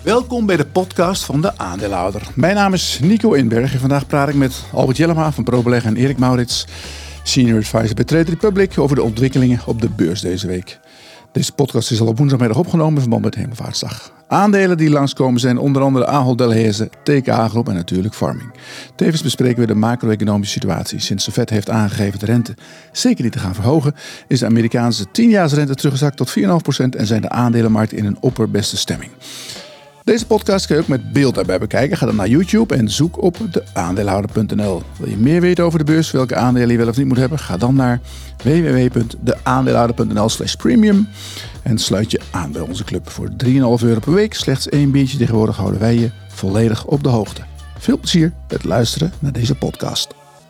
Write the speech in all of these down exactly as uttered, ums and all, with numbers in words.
Welkom bij de podcast van de aandeelhouder. Mijn naam is Nico Inberg en vandaag praat ik met Albert Jellema van ProBeleg en Erik Maurits, Senior Advisor bij Trade Republic, over de ontwikkelingen op de beurs deze week. Deze podcast is al op woensdagmiddag opgenomen in verband met Hemelvaartsdag. Aandelen die langskomen zijn onder andere Ahold Delhaize, T K A Groep en natuurlijk Pharming. Tevens bespreken we de macro-economische situatie. Sinds de Fed heeft aangegeven de rente zeker niet te gaan verhogen, is de Amerikaanse tienjaarsrente teruggezakt tot vier komma vijf procent en zijn de aandelenmarkten in een opperbeste stemming. Deze podcast kun je ook met beeld daarbij bekijken. Ga dan naar YouTube en zoek op de aandeelhouder punt n l. Wil je meer weten over de beurs, welke aandelen je wel of niet moet hebben? Ga dan naar w w w punt de aandeelhouder punt n l slash premium en sluit je aan bij onze club. Voor drie komma vijf euro per week, slechts één biertje tegenwoordig, houden wij je volledig op de hoogte. Veel plezier met luisteren naar deze podcast.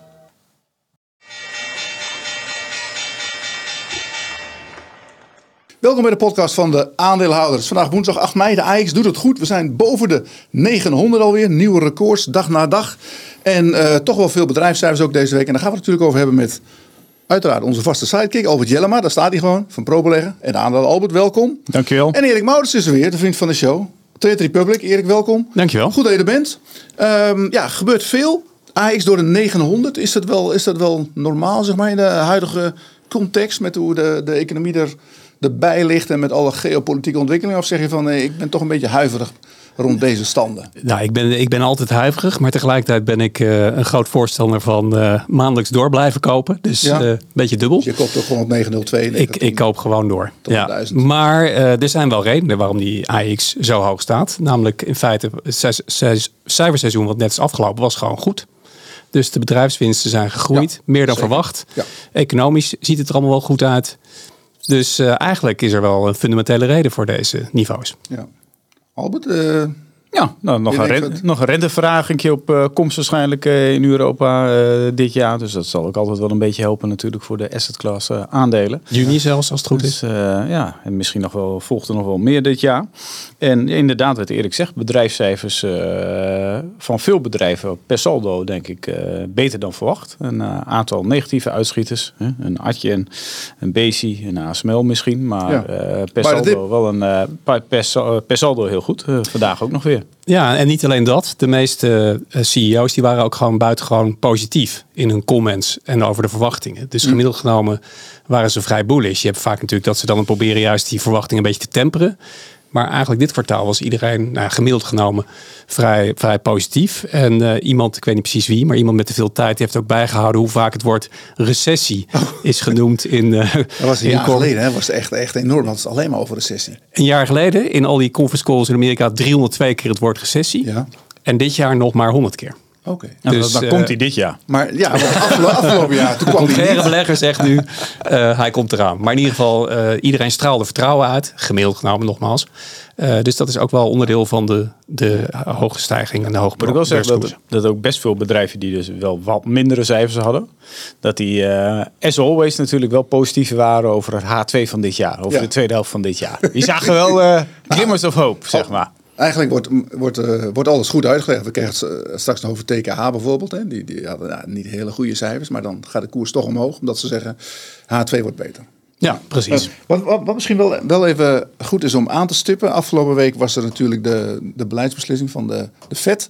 Welkom bij de podcast van de aandeelhouders. Vandaag woensdag acht mei. De A X doet het goed. We zijn boven de negenhonderd alweer. Nieuwe records, dag na dag. En uh, toch wel veel bedrijfscijfers ook deze week. En daar gaan we het natuurlijk over hebben met uiteraard onze vaste sidekick Albert Jellema. Daar staat hij gewoon, van ProBeleg. En de aandeel Albert, welkom. Dankjewel. En Erik Maurits is er weer, de vriend van de show. Trade Republic, Erik, welkom. Dankjewel. Goed dat je er bent. Um, ja, gebeurt veel. A X door de negenhonderd. Is dat wel, is dat wel normaal, zeg maar, in de huidige context met hoe de, de economie er... erbij ligt en met alle geopolitieke ontwikkelingen? Of zeg je van, nee, ik ben toch een beetje huiverig rond deze standen? Nou, ik ben, ik ben altijd huiverig, maar tegelijkertijd ben ik uh, een groot voorstander van uh, maandelijks door blijven kopen. Dus ja. uh, een beetje dubbel. Dus je koopt toch gewoon op negen nul twee? Ik, ik koop gewoon door. Ja. Maar uh, er zijn wel redenen waarom die A X zo hoog staat. Namelijk in feite, het cijferseizoen wat net is afgelopen was gewoon goed. Dus de bedrijfswinsten zijn gegroeid, ja, meer dan zeker. verwacht. Ja. Economisch ziet het er allemaal wel goed uit. Dus uh, eigenlijk is er wel een fundamentele reden voor deze niveaus. Ja. Albert? Uh, ja, nou, nog, een rente, nog een renteverhaging op uh, komst waarschijnlijk uh, in Europa uh, dit jaar. Dus dat zal ook altijd wel een beetje helpen natuurlijk voor de asset class uh, aandelen. Juni zelfs, als het goed dus, is. Uh, ja, en misschien nog wel, volgt er nog wel meer dit jaar. En inderdaad, wat Erik zegt, bedrijfscijfers uh, van veel bedrijven per saldo denk ik uh, beter dan verwacht. Een uh, aantal negatieve uitschieters. Hè? Een Adyen, een, een Besi, een A S M L misschien. Maar ja. uh, per maar saldo wel een uh, per, per saldo heel goed. Uh, vandaag ook nog weer. Ja, en niet alleen dat. De meeste uh, C E O's die waren ook gewoon buitengewoon positief in hun comments en over de verwachtingen. Dus gemiddeld genomen waren ze vrij bullish. Je hebt vaak natuurlijk dat ze dan proberen juist die verwachtingen een beetje te temperen. Maar eigenlijk dit kwartaal was iedereen nou, gemiddeld genomen vrij, vrij positief. En uh, iemand, ik weet niet precies wie, maar iemand met te veel tijd die heeft ook bijgehouden hoe vaak het woord recessie oh. is genoemd. In, uh, dat was een jaar in geleden, hè? Was het echt, echt enorm. Het is alleen maar over recessie. Een jaar geleden, in al die conference calls in Amerika, driehonderdtwee keer het woord recessie. Ja. En dit jaar nog maar honderd keer. Oké. Okay. Nou, dus, dan uh, komt hij dit jaar. Maar ja, afgelopen, afgelopen jaar. Toen kwam de contraire belegger zegt nu, uh, hij komt eraan. Maar in ieder geval, uh, iedereen straalde vertrouwen uit. Gemiddeld genomen nogmaals. Uh, dus dat is ook wel onderdeel van de, de hoge stijging en de hoge beurskoers. Ik wil zeggen dat, dat ook best veel bedrijven die dus wel wat mindere cijfers hadden. Dat die, uh, as always, natuurlijk wel positief waren over het H twee van dit jaar. Over ja. de tweede helft van dit jaar. Die zagen wel uh, glimmers of hope, zeg maar. Eigenlijk wordt, wordt, uh, wordt alles goed uitgelegd. We krijgen uh, straks nog over T K H bijvoorbeeld. Hè. Die, die hadden nou, niet hele goede cijfers. Maar dan gaat de koers toch omhoog. Omdat ze zeggen H twee wordt beter. Ja, precies. Uh, wat, wat, wat misschien wel, wel even goed is om aan te stippen. Afgelopen week was er natuurlijk de, de beleidsbeslissing van de, de Fed.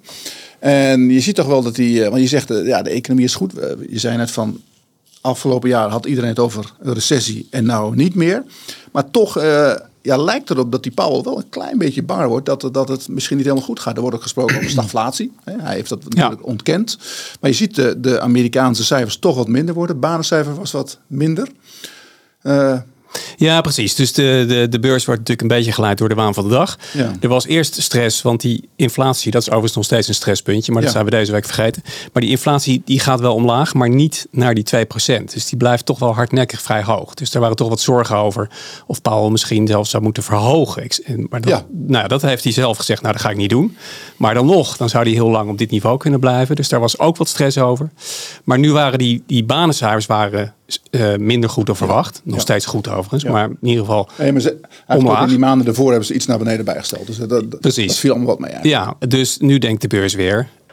En je ziet toch wel dat die... Uh, want je zegt, uh, ja, de economie is goed. Uh, je zei net van... Afgelopen jaar had iedereen het over een recessie. En nou niet meer. Maar toch... Uh, Ja, lijkt erop dat die Powell wel een klein beetje bang wordt dat, dat het misschien niet helemaal goed gaat. Er wordt ook gesproken over stagflatie. Hij heeft dat natuurlijk ja. ontkend. Maar je ziet de, de Amerikaanse cijfers toch wat minder worden. Het banencijfer was wat minder. Uh, Ja, precies. Dus de, de, de beurs wordt natuurlijk een beetje geleid door de waan van de dag. Ja. Er was eerst stress, want die inflatie, dat is overigens nog steeds een stresspuntje, maar dat ja. zijn we deze week vergeten. Maar die inflatie die gaat wel omlaag, maar niet naar die twee procent. Dus die blijft toch wel hardnekkig vrij hoog. Dus daar waren toch wat zorgen over of Powell misschien zelfs zou moeten verhogen. Maar dat, ja. nou, dat heeft hij zelf gezegd, nou dat ga ik niet doen. Maar dan nog, dan zou hij heel lang op dit niveau kunnen blijven. Dus daar was ook wat stress over. Maar nu waren die, die banencijfers waren uh, minder goed dan verwacht. Nog ja. steeds goed overigens, ja. maar in ieder geval nee, maar ze, omlaag. In die maanden ervoor hebben ze iets naar beneden bijgesteld. Dus dat, dat, Precies. dat viel allemaal wat mee uit. Ja, dus nu denkt de beurs weer,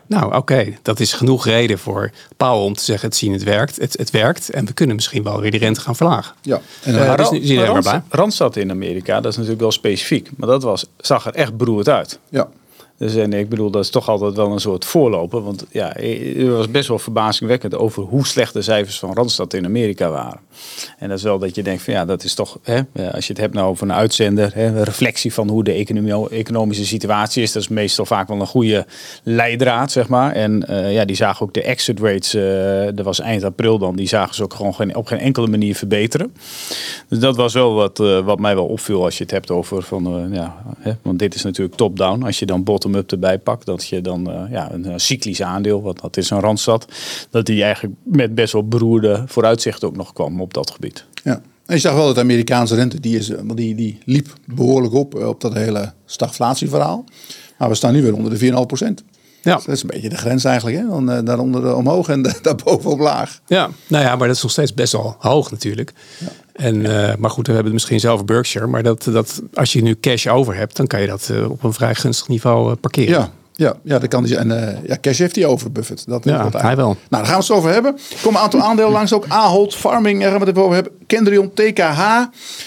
Nou, oké, okay. dat is genoeg reden voor Powell om te zeggen, het zien, het werkt. Het, het werkt en we kunnen misschien wel weer die rente gaan verlagen. Ja. En dan uh, dus nu zie je Rand, bij. Randstad in Amerika, dat is natuurlijk wel specifiek. Maar dat was, zag er echt beroerd uit. Ja. Dus en ik bedoel, dat is toch altijd wel een soort voorloper. Want ja, er was best wel verbazingwekkend over hoe slecht de cijfers van Randstad in Amerika waren. En dat is wel dat je denkt van ja, dat is toch, hè, als je het hebt nou over een uitzender, hè, een reflectie van hoe de economie, economische situatie is. Dat is meestal vaak wel een goede leidraad, zeg maar. En uh, ja, die zagen ook de exit rates, uh, dat was eind april dan, die zagen ze ook gewoon geen, op geen enkele manier verbeteren. Dus dat was wel wat, uh, wat mij wel opviel als je het hebt over van, uh, ja, hè, want dit is natuurlijk top-down. Als je dan bottom-up erbij pakt, dat je dan uh, ja, een, een cyclisch aandeel, wat dat is een Randstad, dat die eigenlijk met best wel beroerde vooruitzichten ook nog kwam op dat gebied. Ja. En je zag wel dat de Amerikaanse rente, die, is, die, die liep behoorlijk op op dat hele stagflatieverhaal. Maar we staan nu weer onder de vier komma vijf procent. Ja. Dus dat is een beetje de grens eigenlijk. Hè? Dan uh, daaronder omhoog en daarboven op laag. Ja, nou ja, maar dat is nog steeds best wel hoog natuurlijk. Ja. En, uh, maar goed, we hebben het misschien zelf Berkshire. Maar dat, dat, als je nu cash over hebt, dan kan je dat uh, op een vrij gunstig niveau uh, parkeren. Ja. Ja, ja, dat kan die. En uh, ja, cash heeft hij over, Buffett. Dat is ja, hij wel. Nou, daar gaan we het over hebben. Er komen een aantal aandelen langs, ook Ahold, Farming, daar gaan we het over hebben. Kendrion, T K H.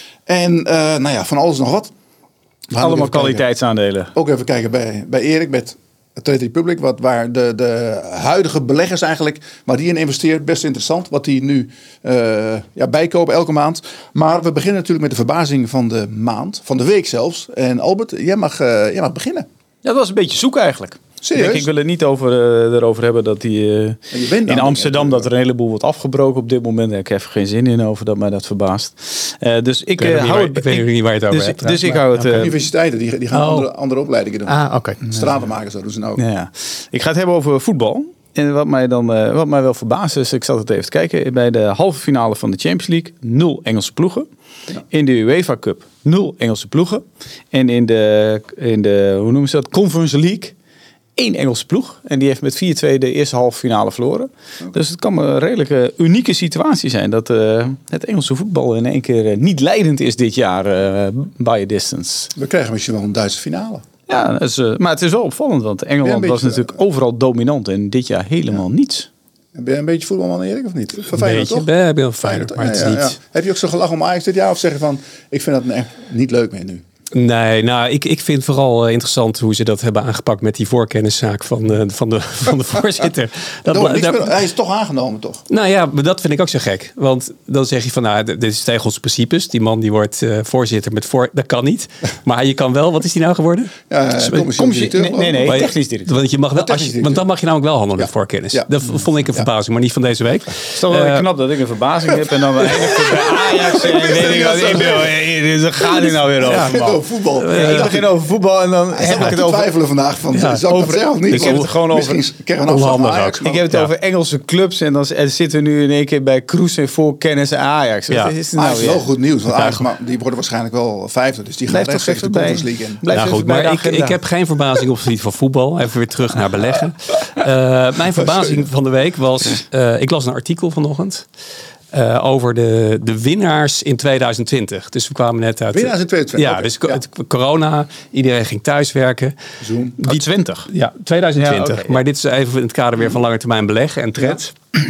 En uh, nou ja, van alles nog wat. Allemaal kwaliteitsaandelen. Kijken. Ook even kijken bij, bij Erik met Trade Republic. Wat, waar de, de huidige beleggers eigenlijk, waar die in investeert. Best interessant, wat die nu uh, ja, bijkopen elke maand. Maar we beginnen natuurlijk met de verbazing van de maand. Van de week zelfs. En Albert, jij mag, uh, jij mag beginnen. Ja, dat was een beetje zoek eigenlijk. Serieus? Ik, ik wil het niet over, uh, erover hebben dat die uh, in Amsterdam dat er een heleboel wordt afgebroken op dit moment. Daar heb ik even geen zin in over dat mij dat verbaast. Uh, dus ik, ik, uh, hou het, ik weet niet waar je het over dus, hebt. Dus ik hou het. Uh, Universiteiten die, die gaan oh. andere, andere opleidingen doen. Ah, oké. Okay. Stratenmakers, zo doen ze nou ook. Ja, ja. Ik ga het hebben over voetbal. En wat mij dan uh, wat mij wel verbaast is, ik zat het even te kijken, bij de halve finale van de Champions League, nul Engelse ploegen. Ja. In de UEFA Cup, nul Engelse ploegen. En in de, in de hoe noemen ze dat, Conference League, één Engelse ploeg. En die heeft met vier twee de eerste halve finale verloren. Okay. Dus het kan een redelijke unieke situatie zijn dat uh, het Engelse voetbal in één keer uh, niet leidend is dit jaar uh, by a distance. We krijgen misschien wel een Duitse finale. Ja, dat is, uh, maar het is wel opvallend, want Engeland beetje, was natuurlijk uh, overal dominant en dit jaar helemaal ja. niets. Ben je een beetje voetbalman, Erik, of niet? Van Feyenoord, toch? Ben je wel Feyenoord, maar het is ja, ja, ja. niet. Heb je ook zo gelachen om Ajax dit jaar? Of zeggen van, ik vind dat echt niet leuk meer nu? Nee, nou, ik, ik vind vooral interessant hoe ze dat hebben aangepakt met die voorkenniszaak van, uh, van, de, van de voorzitter. Dat, dat, dat, dat, hij is toch aangenomen, toch? Nou ja, maar dat vind ik ook zo gek. Want dan zeg je van, nou, dit is tegen onze principes. Die man die wordt uh, voorzitter met voor... Dat kan niet. Maar je kan wel, wat is die nou geworden? Ja, commissie directeur. Nee, nee, nee technisch directeur. Want, je mag wel, als je, want dan mag je namelijk wel handelen met voorkennis. Ja. Dat vond ik een verbazing, maar niet van deze week. Het is toch wel uh, knap dat ik een verbazing heb en dan eindigt bij Ajax. En weet ik wat ik wil. Daar gaat hij nou weer over, man. Voetbal. Ik begin over voetbal en dan Hij heb ik het over... twijfelen vandaag van, ja, zou ik over, dat zelf niet? Ik heb het gewoon over... Onhandig Ik heb het ja. over Engelse clubs en dan zitten we nu in één keer bij Kroes en voorkennis en Ajax. Ja. Wat is het nou Ajax is wel goed nieuws, want Ajax, maar die worden waarschijnlijk wel vijfde, dus die gaan rechtstreeks de Conference League in. Ja, goed, maar ik, ik heb geen verbazing op het gebied van voetbal. Even weer terug naar beleggen. Uh, mijn verbazing van de week was, uh, ik las een artikel vanochtend. Uh, over de, de winnaars in tweeduizend twintig. Dus we kwamen net uit... Winnaars in tweeduizend twintig? Ja, okay. dus co- ja. corona. Iedereen ging thuiswerken. Zoom. Die, twintig? Ja, tweeduizend twintig. Ja, okay, ja. Maar dit is even in het kader weer van lange termijn beleggen en trends. Ja.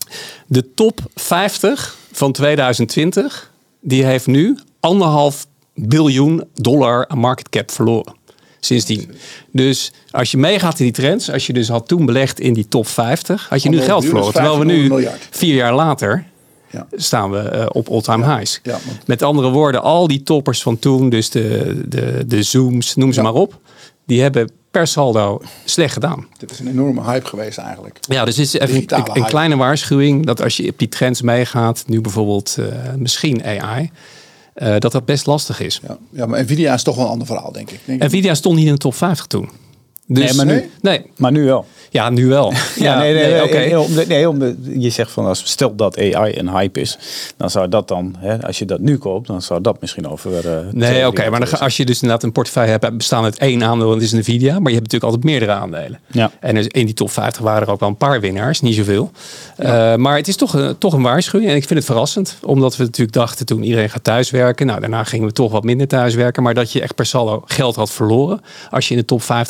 De top vijftig van tweeduizend twintig... die heeft nu anderhalf biljoen dollar aan market cap verloren. Sindsdien. Dus als je meegaat in die trends... als je dus had toen belegd in die top vijftig... had je nu geld verloren. Terwijl we nu, miljard. vier jaar later... Ja. staan we uh, op all-time ja. highs. Ja, met andere woorden, al die toppers van toen... dus de, de, de Zooms, noem ze ja. maar op... die hebben per saldo slecht gedaan. Dit is een enorme hype geweest eigenlijk. Ja, dus het is even een, een kleine waarschuwing... dat als je op die trends meegaat... nu bijvoorbeeld uh, misschien A I... Uh, dat dat best lastig is. Ja, ja, maar Nvidia is toch wel een ander verhaal, denk ik. Denk Nvidia stond niet in de top vijftig toen. Dus, nee, maar nu, nee? Nee. Maar nu wel. Ja, nu wel. Ja, ja nee, nee, nee, okay. nee, nee, nee, je zegt van als stel dat A I een hype is, dan zou dat dan, hè, als je dat nu koopt, dan zou dat misschien over. Uh, nee, oké, okay, maar dan, als je dus inderdaad een portefeuille hebt bestaan uit één aandeel, dat is Nvidia, maar je hebt natuurlijk altijd meerdere aandelen. Ja. En in die top vijftig waren er ook wel een paar winnaars, niet zoveel. Ja. Uh, maar het is toch een, toch een waarschuwing en ik vind het verrassend, omdat we natuurlijk dachten toen iedereen gaat thuiswerken. Nou, daarna gingen we toch wat minder thuiswerken, maar dat je echt per saldo geld had verloren als je in de top vijftig gaat tweeduizend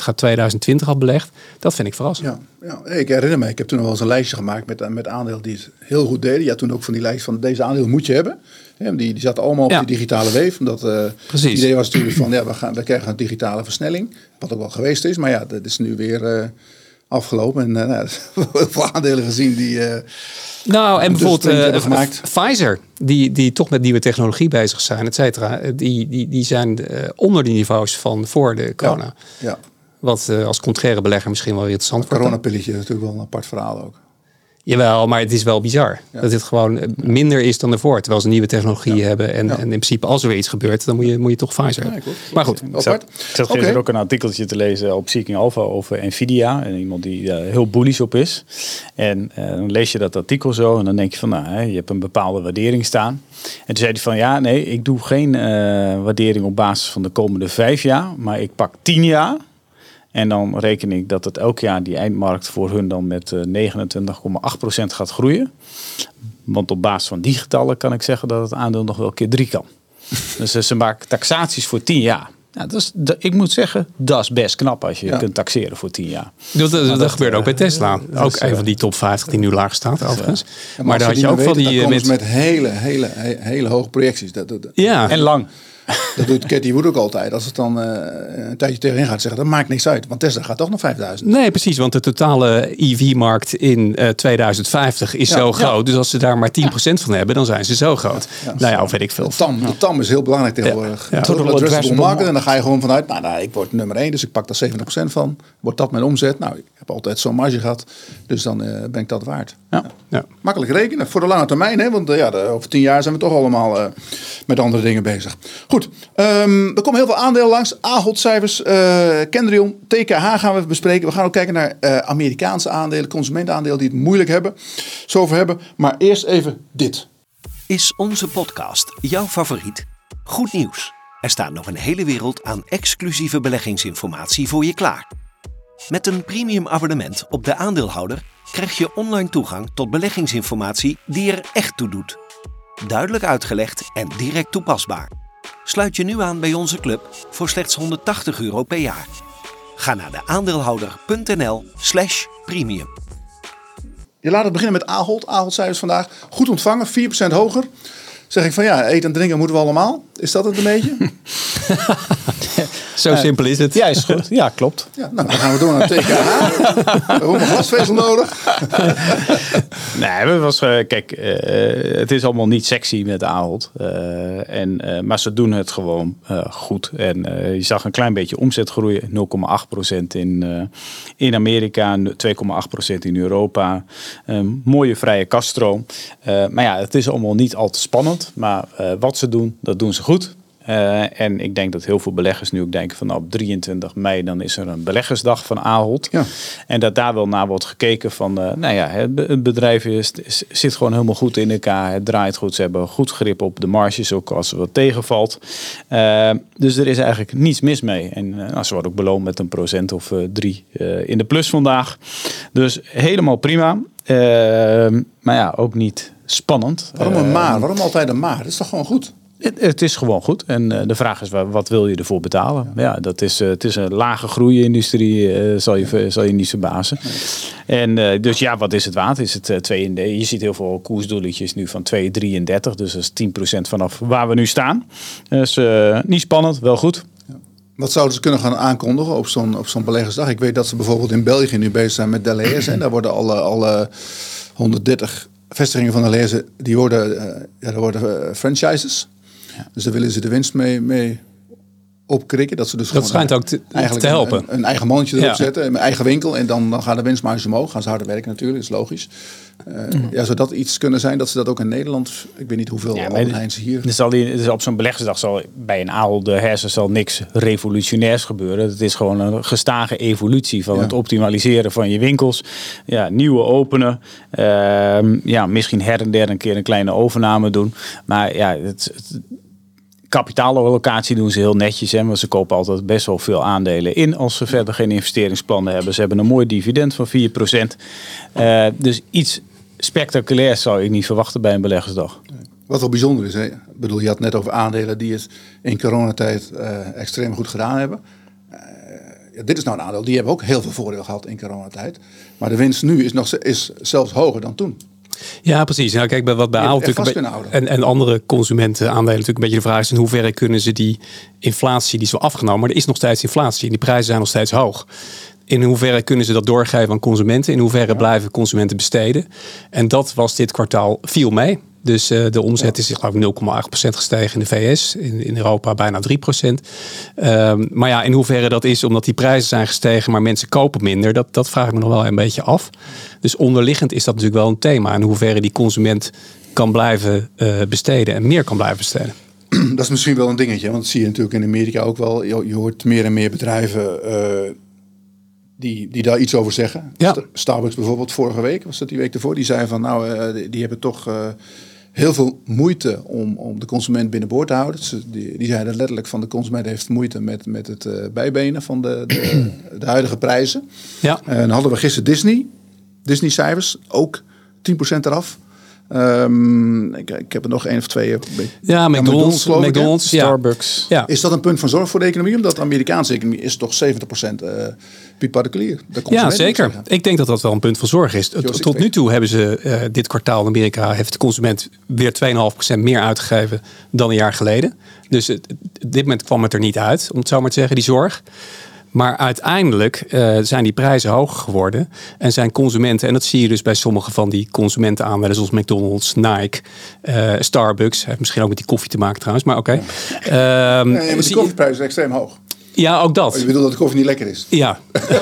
twintig twintig had belegd. Dat vind ik verrassend. Ja, ja, ik herinner me, ik heb toen nog wel eens een lijstje gemaakt met, met aandelen die het heel goed deden. Ja, toen ook van die lijst van deze aandelen moet je hebben. Ja, die, die zaten allemaal op ja. die digitale weef. Omdat uh, het idee was natuurlijk van, ja, we, gaan, we krijgen een digitale versnelling. Wat ook wel geweest is. Maar ja, dat is nu weer uh, afgelopen. En uh, nou, heel veel aandelen gezien die... Uh, Nou, en bijvoorbeeld uh, Pfizer, die, die toch met nieuwe technologie bezig zijn, et cetera. Die, die, die zijn uh, onder die niveaus van voor de corona. Ja, ja. Wat uh, als contraire belegger misschien wel interessant wordt. Het coronapilletje is natuurlijk wel een apart verhaal ook. Jawel, maar het is wel bizar. Ja. Dat het gewoon minder is dan ervoor. Terwijl ze nieuwe technologie ja. hebben. En, ja. en in principe als er weer iets gebeurt, dan moet je, moet je toch Pfizer hebben. Ja, maar goed. Ik zat, ik zat gisteren okay. ook een artikeltje te lezen op Seeking Alpha over Nvidia. En iemand die uh, heel bullish op is. En uh, dan lees je dat artikel zo. En dan denk je van, nou, hè, je hebt een bepaalde waardering staan. En toen zei hij van, ja, nee, ik doe geen uh, waardering op basis van de komende vijf jaar. Maar ik pak tien jaar. En dan reken ik dat het elk jaar die eindmarkt voor hun dan met negenentwintig komma acht procent gaat groeien. Want op basis van die getallen kan ik zeggen dat het aandeel nog wel keer drie kan. Dus ze maken taxaties voor tien jaar. Ja, dat is, dat, ik moet zeggen, dat is best knap als je ja. kunt taxeren voor tien jaar. Dat, dat, dat, dat gebeurt uh, ook bij Tesla. Uh, ook een van die top vijftig die nu laag staat overigens. Ja, maar, maar daar had je ook van die... Met, met hele, hele, hele, hele hoge projecties. Dat, dat, ja. En lang. Dat doet Cathy Wood ook altijd. Als het dan uh, een tijdje tegenin gaat zeggen, dat maakt niks uit. Want Tesla gaat toch nog vijfduizend. Nee, precies. Want de totale E V-markt in uh, tweeduizend vijftig is ja, zo groot. Ja. Dus als ze daar maar tien procent ja. van hebben, dan zijn ze zo groot. Ja, ja, nou ja, of weet ik veel. De TAM, de TAM is heel belangrijk tegenwoordig. Ja. Ja. Total addressable market. En dan ga je gewoon vanuit, nou, nou ik word nummer één, dus ik pak daar zeventig procent van. Wordt dat mijn omzet? Nou, ik heb altijd zo'n marge gehad. Dus dan uh, ben ik dat waard. Ja. Ja. Makkelijk rekenen. Voor de lange termijn. Hè? Want uh, ja, de, over tien jaar zijn we toch allemaal uh, met andere dingen bezig. Goed. Um, er komen heel veel aandelen langs. Ahold-cijfers, uh, Kendrion, T K H gaan we bespreken. We gaan ook kijken naar uh, Amerikaanse aandelen, consumentenaandelen die het moeilijk hebben. Zo over hebben. Maar eerst even dit. Is onze podcast jouw favoriet? Goed nieuws. Er staat nog een hele wereld aan exclusieve beleggingsinformatie voor je klaar. Met een premium abonnement op De Aandeelhouder krijg je online toegang tot beleggingsinformatie die er echt toe doet. Duidelijk uitgelegd en direct toepasbaar. Sluit je nu aan bij onze club voor slechts honderdtachtig euro per jaar. Ga naar deaandeelhouder.nl slash premium. Je laat het beginnen met Ahold. Ahold-cijfers vandaag goed ontvangen, vier procent hoger. Zeg ik van ja, eten en drinken moeten we allemaal. Is dat het een beetje? Zo uh, simpel is het. Ja, is goed. Ja, klopt. Ja, nou, dan gaan we door naar T K H. We hebben nog glasvezel nodig. Nee, het was, uh, kijk, uh, het is allemaal niet sexy met Ahold. Uh, en, uh, maar ze doen het gewoon uh, goed. En uh, je zag een klein beetje omzetgroei. nul komma acht procent in, uh, in Amerika, twee komma acht procent in Europa. Um, mooie vrije kasstroom. Uh, maar ja, het is allemaal niet al te spannend. Maar uh, wat ze doen, dat doen ze goed. Uh, en ik denk dat heel veel beleggers nu ook denken van nou, op drieëntwintig mei dan is er een beleggersdag van Ahold. Ja. En dat daar wel naar wordt gekeken van uh, nou ja, het bedrijf is, is, zit gewoon helemaal goed in elkaar. Het draait goed. Ze hebben goed grip op de marges ook als er wat tegenvalt. Uh, dus er is eigenlijk niets mis mee. En uh, nou, ze worden ook beloond met een procent of uh, drie uh, in de plus vandaag. Dus helemaal prima. Uh, maar ja, ook niet spannend. Waarom een maar? Waarom altijd een maar? Dat is toch gewoon goed? Het, het is gewoon goed. En uh, de vraag is, wat wil je ervoor betalen? Ja, ja dat is, uh, het is een lage groeiindustrie, uh, zal, je, ja. zal je niet verbazen. Nee. En uh, dus ja, wat is het waard? Is het uh, twee, je ziet heel veel koersdoeletjes nu van twee komma drieëndertig. Dus dat is tien procent vanaf waar we nu staan. Dus uh, niet spannend, wel goed. Ja. Wat zouden ze kunnen gaan aankondigen op zo'n, op zo'n beleggersdag? Ik weet dat ze bijvoorbeeld in België nu bezig zijn met Delhaize. En daar worden alle, alle honderddertig vestigingen van Delhaize, die worden, uh, ja, daar worden uh, franchises. Ja. Dus daar willen ze de winst mee, mee opkrikken. Dat ze dus dat schijnt ook te, te helpen. Een, een eigen mannetje erop ja. zetten, een eigen winkel. En dan, dan gaat de winstmarge omhoog. Gaan ze harder werken natuurlijk, dat is logisch. Uh, mm. Ja, zou dat iets kunnen zijn dat ze dat ook in Nederland... Ik weet niet hoeveel ja, Albert Heijn ze hier... Er zal die, dus op zo'n beleggersdag zal bij een Ahold de hersen zal niks revolutionairs gebeuren. Het is gewoon een gestage evolutie van ja. het optimaliseren van je winkels. Ja, nieuwe openen. Uh, ja, misschien her en der een keer een kleine overname doen. Maar ja, het... het kapitaalallocatie doen ze heel netjes. Hè, want ze kopen altijd best wel veel aandelen in als ze verder geen investeringsplannen hebben. Ze hebben een mooi dividend van vier procent. Uh, dus iets spectaculairs zou ik niet verwachten bij een beleggersdag. Wat wel bijzonder is. Hè? Ik bedoel, je had net over aandelen die het in coronatijd uh, extreem goed gedaan hebben. Uh, ja, dit is nou een aandeel, die hebben ook heel veel voordeel gehad in coronatijd. Maar de winst nu is, nog, is zelfs hoger dan toen. Ja, precies. Nou, kijk, bij wat bij Ahold natuurlijk en, en andere consumentenaandelen natuurlijk een beetje de vraag is in hoeverre kunnen ze die inflatie die is wel afgenomen, maar er is nog steeds inflatie en die prijzen zijn nog steeds hoog. In hoeverre kunnen ze dat doorgeven aan consumenten? In hoeverre ja. blijven consumenten besteden? En dat was dit kwartaal viel mee. Dus uh, de omzet ja. is geloof ik nul komma acht procent gestegen in de V S. In, in Europa bijna drie procent. Um, maar ja, in hoeverre dat is omdat die prijzen zijn gestegen, maar mensen kopen minder. Dat, dat vraag ik me nog wel een beetje af. Dus onderliggend is dat natuurlijk wel een thema. In hoeverre die consument kan blijven uh, besteden en meer kan blijven besteden. Dat is misschien wel een dingetje. Want dat zie je natuurlijk in Amerika ook wel. Je, je hoort meer en meer bedrijven uh, die, die daar iets over zeggen. Ja. Starbucks bijvoorbeeld vorige week, was dat die week ervoor. Die zei van nou, uh, die, die hebben toch uh, heel veel moeite om, om de consument binnenboord te houden. Dus die, die zeiden letterlijk van de consument heeft moeite met, met het uh, bijbenen van de, de, de huidige prijzen. Ja. En dan hadden we gisteren Disney. Disney cijfers, ook tien procent eraf. Um, ik, ik heb er nog één of twee. Ja, McDonald's, McDonald's, McDonald's ja. Starbucks. Ja. Is dat een punt van zorg voor de economie? Omdat de Amerikaanse economie is toch zeventig procent uh, piek particulier. Ja, zeker. Ik denk dat dat wel een punt van zorg is. Joost, Tot nu toe hebben ze uh, dit kwartaal in Amerika heeft de consument weer twee komma vijf procent meer uitgegeven dan een jaar geleden. Dus uh, op dit moment kwam het er niet uit, om het zo maar te zeggen, die zorg. Maar uiteindelijk uh, zijn die prijzen hoger geworden. En zijn consumenten, en dat zie je dus bij sommige van die consumentenaandelen, zoals McDonald's, Nike, uh, Starbucks. Heeft misschien ook met die koffie te maken trouwens, maar oké. Okay. Um, nee, maar de koffieprijs is extreem hoog. Ja, ook dat. Oh, je bedoelt dat de koffie niet lekker is? Ja.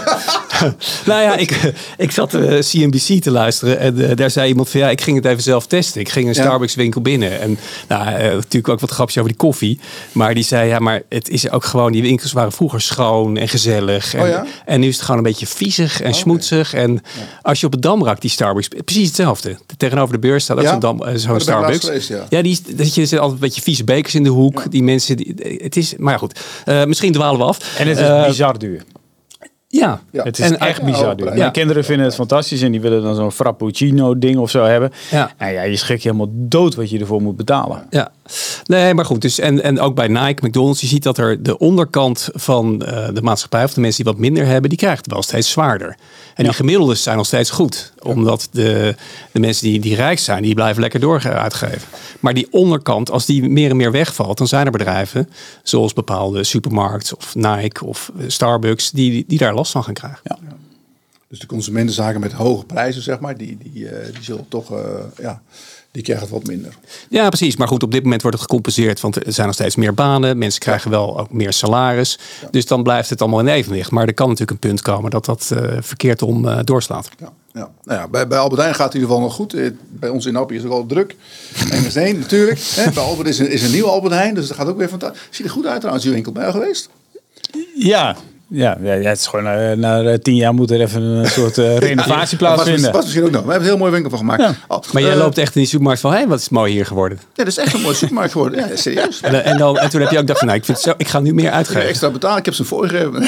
Nou ja, ik, ik zat uh, C N B C te luisteren en uh, daar zei iemand van ja, ik ging het even zelf testen. Ik ging een Starbucks winkel binnen en nou, uh, natuurlijk ook wat grapjes over die koffie. Maar die zei ja, maar het is ook gewoon, die winkels waren vroeger schoon en gezellig. En, oh ja? en nu is het gewoon een beetje viezig en oh, schmoedzig. Okay. En ja. als je op het Damrak die Starbucks, precies hetzelfde. Tegenover de beurs staat ook ja? zo'n, Dam, uh, zo'n Starbucks. Geweest, ja, ja die, dat je zit altijd een beetje vieze bekers in de hoek. Ja. Die mensen, die, het is, maar ja goed. Uh, misschien dwalen we af. En het is uh, bizar duur. Ja. ja, het is en, echt bizar duur. Ja. Mijn kinderen vinden het fantastisch en die willen dan zo'n frappuccino ding of zo hebben. Ja. En ja, je schrik je helemaal dood wat je ervoor moet betalen. Ja, nee, maar goed. Dus en, en ook bij Nike, McDonald's, je ziet dat er de onderkant van uh, de maatschappij of de mensen die wat minder hebben, die krijgen het wel steeds zwaarder. En ja. die gemiddeldes zijn nog steeds goed. Omdat de, de mensen die, die rijk zijn, die blijven lekker door uitgeven. Maar die onderkant, als die meer en meer wegvalt, dan zijn er bedrijven, zoals bepaalde supermarkten of Nike of Starbucks, die, die daar last van gaan krijgen. Ja. Ja. Dus de consumentenzaken met hoge prijzen, zeg maar, die, die, uh, die zullen toch, uh, ja, die krijgen het wat minder. Ja, precies. Maar goed, op dit moment wordt het gecompenseerd, want er zijn nog steeds meer banen. Mensen krijgen wel ook meer salaris. Ja. Dus dan blijft het allemaal in evenwicht. Maar er kan natuurlijk een punt komen dat dat uh, verkeerd om uh, doorslaat. Ja. Ja. Nou ja, bij, bij Albert Heijn gaat het in ieder geval nog goed. Bij ons in Appie is het wel druk. En is één natuurlijk. Hè. Bij Albert is een, is een nieuw Albert Heijn, dus dat gaat ook weer fantastisch. Ziet er goed uit trouwens, die winkel. Ben je geweest? Ja. Ja, ja, het is gewoon uh, na uh, tien jaar moet er even een soort uh, renovatie plaatsvinden. Dat was misschien ook nog. We hebben een heel mooi winkel van gemaakt. Ja. Oh, maar jij uh, loopt echt in die supermarkt van, hé, hey, wat is mooi hier geworden. Ja, dat is echt een mooie supermarkt geworden. Ja, serieus. En, en, dan, en toen heb je ook gedacht van, nou, ik, vind het zo, ik ga nu meer uitgeven. Ik extra betalen, ik heb ze voorgegeven.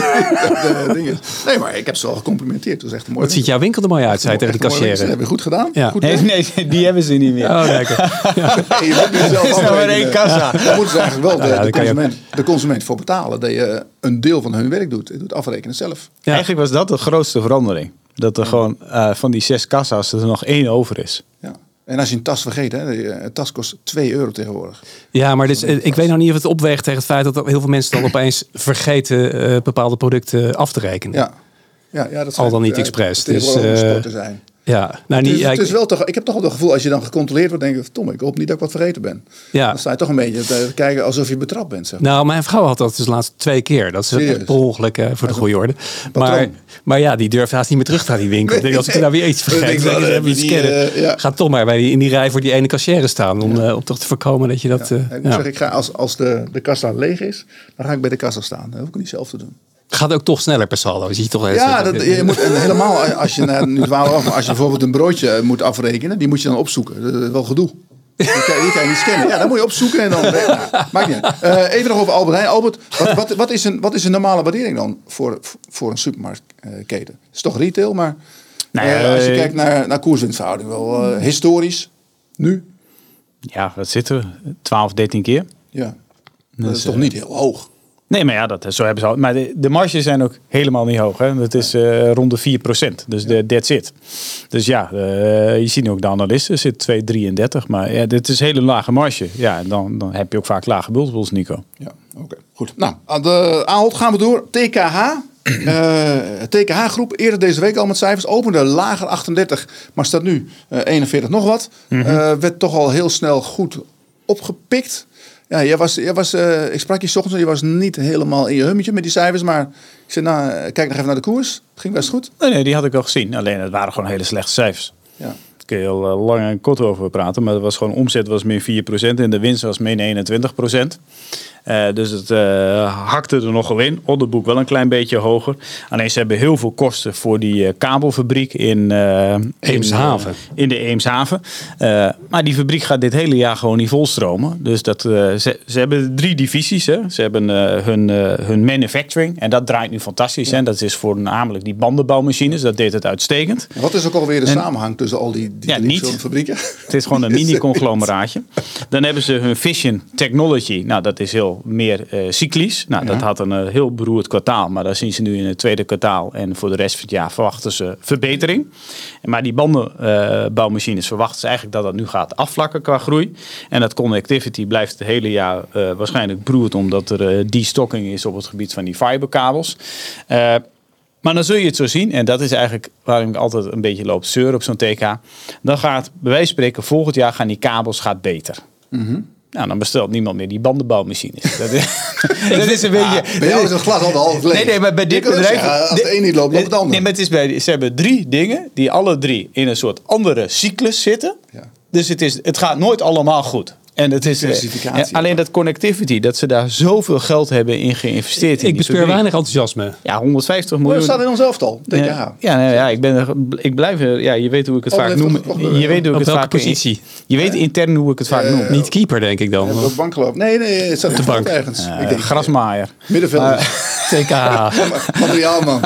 Nee, maar ik heb ze al gecomplimenteerd. Dat is echt een mooi Wat ziet jouw winkel er mooi uit, zei tegen de cashier. Dat heb je goed gedaan. Ja. Goed nee, nee, die hebben ze niet meer. Oh, lekker. Ja. Hey, je moet nu zelf is nou maar één kassa. Daar moeten ze eigenlijk wel de, ja, de, consument, ook... de consument voor betalen. Dat je een deel van hun werk doet. Je doet afrekenen zelf. Ja. Eigenlijk was dat de grootste verandering. Dat er ja. gewoon uh, van die zes kassa's er nog één over is. Ja. En als je een tas vergeet, hè, een tas kost twee euro tegenwoordig. Ja, maar dus, ik weet nog niet of het opweegt tegen het feit dat heel veel mensen dan opeens vergeten uh, bepaalde producten af te rekenen. Ja. Ja, ja, dat zijn, al dan niet expres. Het is dus, uh, zijn. Ja, nou niet. Het is, ja, het is wel toch, ik heb toch wel het gevoel als je dan gecontroleerd wordt, denk ik, Tom, ik hoop niet dat ik wat vergeten ben. Ja. Dan sta je toch een beetje te kijken alsof je betrapt bent. Zeg. Nou, mijn vrouw had dat dus laatst twee keer. Dat is het per ongeluk uh, voor de goede orde. Maar, maar ja, die durft haast niet meer terug te gaan die winkel. Nee, denk, als ik nou weer iets vergeet, dan heb je iets kennen. Uh, ja. Ga toch maar bij die, in die rij voor die ene cashier staan om, ja. uh, om toch te voorkomen dat je dat. Ja. Uh, ik moet ja. zeggen, ik ga als, als de, de kassa leeg is, dan ga ik bij de kassa staan. Dat hoef ik niet zelf te doen. Gaat ook toch sneller per saldo. Zie je toch ja, dat, je moet helemaal als je naar, nu dwalen af, als je bijvoorbeeld een broodje moet afrekenen, die moet je dan opzoeken. Dat is wel gedoe. Die kan, die kan je niet scannen. Ja, dan moet je opzoeken en dan. Nou, maakt niet uit. Uh, even nog over Albert Heijn. Albert, wat, wat, wat, is een, wat is een normale waardering dan voor, voor een supermarktketen? Het is toch retail, maar nou ja, uh, als je kijkt naar, naar koerswinstverhouding, wel uh, historisch nu. Ja, wat zitten we? twaalf, dertien keer. Ja, dat dus, is toch uh, niet heel hoog. Nee, maar ja, dat, zo hebben ze al. Maar de, de marges zijn ook helemaal niet hoog. Hè? Dat is uh, rond de vier procent. Dus de, that's it. Dus ja, uh, je ziet ook de analisten zit twee komma drieëndertig. Maar ja, dit is een hele lage marge. Ja, en dan, dan heb je ook vaak lage multiples, Nico. Ja, oké. Okay, goed. Nou, aan de Ahold gaan we door. T K H. Uh, T K H-groep, eerder deze week al met cijfers. Opende lager achtendertig, maar staat nu uh, eenenveertig nog wat. Mm-hmm. Uh, werd toch al heel snel goed opgepikt. Ja, jij was, jij was, uh, ik sprak je 's ochtends en je was niet helemaal in je hummetje met die cijfers. Maar ik zei, nou, kijk nog even naar de koers. Het ging best goed. Nee, nee, die had ik al gezien. Alleen het waren gewoon hele slechte cijfers. Ja. Daar kun je heel uh, lang en kort over praten. Maar het was gewoon, omzet was min vier procent en de winst was min eenentwintig procent. Uh, dus het uh, hakte er nogal in. Orderboek wel een klein beetje hoger. Alleen ze hebben heel veel kosten voor die uh, kabelfabriek in, uh, Eemshaven. In, uh, in de Eemshaven. Uh, maar die fabriek gaat dit hele jaar gewoon niet volstromen. Dus dat, uh, ze, ze hebben drie divisies. Hè. Ze hebben uh, hun, uh, hun manufacturing. En dat draait nu fantastisch. Ja. Dat is voornamelijk die bandenbouwmachines. Dat deed het uitstekend. En wat is ook alweer de en, samenhang tussen al die, die ja, drie verschillende fabrieken? Het is gewoon een mini-conglomeraatje. Dan hebben ze hun Vision Technology. Nou, dat is heel meer uh, cyclisch. Nou, ja. Dat had een uh, heel beroerd kwartaal. Maar daar zien ze nu in het tweede kwartaal. En voor de rest van het jaar verwachten ze verbetering. Maar die bandenbouwmachines uh, verwachten ze eigenlijk dat dat nu gaat afvlakken qua groei. En dat connectivity blijft het hele jaar uh, waarschijnlijk beroerd. Omdat er uh, destocking is op het gebied van die fiberkabels. Uh, Maar dan zul je het zo zien, en dat is eigenlijk waarom ik altijd een beetje loop te zeuren op zo'n T K. Dan gaat, bij wijze van spreken, volgend jaar gaan die kabels gaat beter. Mm-hmm. Nou, dan bestelt niemand meer die bandenbouwmachines. Dat is, dat is een beetje... Ah, bij jou is het glas al de half leeg. Nee, nee, maar bij dit bedrijf... Zeggen, als de een niet loopt, loopt het ander. Nee, maar het is bij, ze hebben drie dingen die alle drie in een soort andere cyclus zitten. Ja. Dus het, is, het gaat nooit allemaal goed. En het is uh, alleen dat connectivity, dat ze daar zoveel geld hebben in geïnvesteerd. Ik, ik bespeur weinig enthousiasme. Ja, honderdvijftig miljoen. Dat staat in ons elftal. Ja, ja, ja, nou, ja, ik ben, ik blijf, ja, je weet hoe ik het oh, vaak noem. Je weet hoe ik het vaak positie. Je weet intern hoe ik het vaak uh, noem. Niet keeper, denk ik dan. Ja, op bank geloof. Nee, nee, het staat op de bank ergens. Uh, ik denk, grasmaaier. Middenvelder. Uh, T K H. Materiaalman.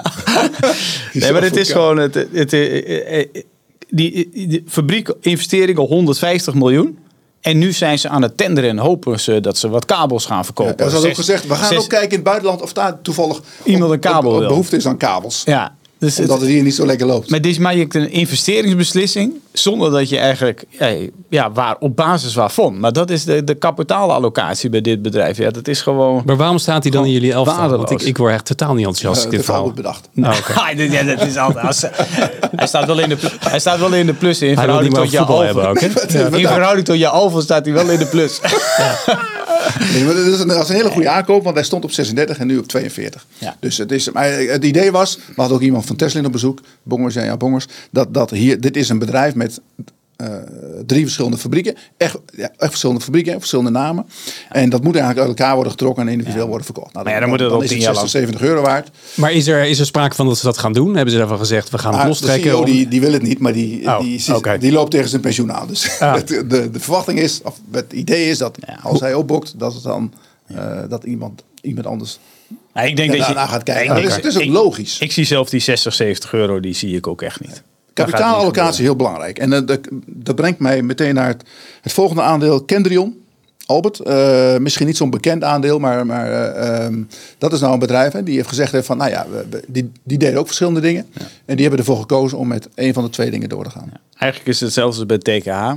Nee, maar het is gewoon het, het, het, het, die, die fabriek investeringen honderdvijftig miljoen. En nu zijn ze aan het tenderen en hopen ze dat ze wat kabels gaan verkopen. Ja, er is ook gezegd, we gaan zes, ook kijken in het buitenland of daar toevallig iemand een kabel op, op behoefte is aan kabels. Ja, dus omdat het, het hier niet zo lekker loopt. Maar dit is maar je een investeringsbeslissing zonder dat je eigenlijk, ja, waar, op basis waarvan. Maar dat is de, de kapitaalallocatie bij dit bedrijf. Ja, dat is gewoon. Maar waarom staat hij dan in jullie elftal? Want ik, ik word echt totaal niet enthousiast. Uh, dit verhaal wordt bedacht. Nou, okay. Ja, dat is altijd. Hij staat wel in de, hij staat wel in de plus in verhouding tot je alfa. Ook, ja. In verhouding tot je alfa staat hij wel in de plus. Ja. Nee, maar dat, is een, dat is een hele goede aankoop, want hij stond op zesendertig en nu op tweeënveertig. Ja. Dus het, is, maar het idee was, we hadden ook iemand van Tesla op bezoek, Bongers en ja, Bongers, dat, dat hier, dit is een bedrijf met uh, drie verschillende fabrieken, echt, ja, echt verschillende fabrieken, verschillende namen. En dat moet eigenlijk uit elkaar worden getrokken en individueel ja. worden verkocht. Nou, dan, maar ja, dan, dan, dan is het zestig, zeventig euro waard. Maar is er, is er sprake van dat ze dat gaan doen? Hebben ze daarvan gezegd, we gaan het ah, lostrekken? De C E O die, die wil het niet, maar die, oh, die, okay. die loopt tegen zijn pensioen aan. Dus ah. de, de, de verwachting is, of het idee is dat ja. als hij opbokt, dat het dan Uh, dat iemand, iemand anders ja, ik denk dat je gaat kijken. Het is, het is ook ik, logisch. Ik zie zelf die zestig, zeventig euro, die zie ik ook echt niet. Kapitaalallocatie is heel belangrijk. En uh, dat, dat brengt mij meteen naar het, het volgende aandeel, Kendrion. Albert, uh, misschien niet zo'n bekend aandeel, maar, maar uh, um, dat is nou een bedrijf hè, die heeft gezegd heeft van, nou ja, we, die, die deden ook verschillende dingen. Ja. En die hebben ervoor gekozen om met een van de twee dingen door te gaan. Ja. Eigenlijk is het hetzelfde als bij T K H.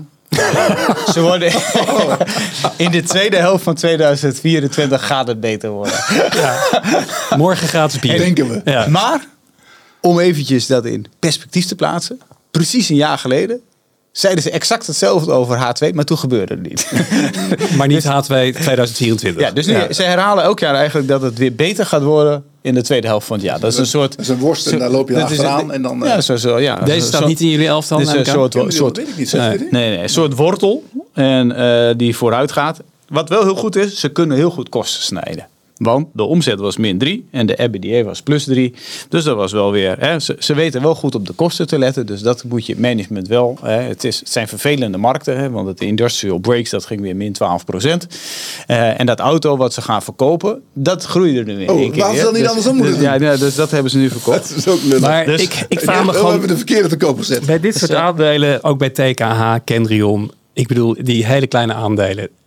Ze worden in de tweede helft van tweeduizend vierentwintig gaat het beter worden. Ja. Morgen gratis bier. Denken we. Ja. Maar om eventjes dat in perspectief te plaatsen, precies een jaar geleden zeiden ze exact hetzelfde over H twee, maar toen gebeurde het niet. Maar niet H twee tweeduizend vierentwintig. Ja, dus nu, ja. ze herhalen elk jaar eigenlijk dat het weer beter gaat worden in de tweede helft van het jaar. Dat is een soort. Dat is een worst en daar loop je achteraan. En dan, ja, zo, zo, ja. Deze staat zo, niet in jullie elftal. Dit is een soort, soort, soort, weet ik niet, nee, nee, nee, een soort wortel en uh, die vooruit gaat. Wat wel heel goed is, ze kunnen heel goed kosten snijden. Want de omzet was min drie en de E B D A was plus drie. Dus dat was wel weer. Hè, ze, ze weten wel goed op de kosten te letten. Dus dat moet je management wel. Hè, het, is, het zijn vervelende markten. Hè, want het industrial brakes, dat ging weer min twaalf procent. Uh, en dat auto wat ze gaan verkopen, dat groeide er weer. Oh, waarom ze dat niet dus, andersom moeten dus, doen? Ja, dus dat hebben ze nu verkocht. Dat is ook lullig. Maar dus, ik, ik vraag me gewoon. We hebben de verkeerde te koop gezet. Bij dit soort aandelen, ook bij T K H, Kendrion. Ik bedoel, die hele kleine aandelen.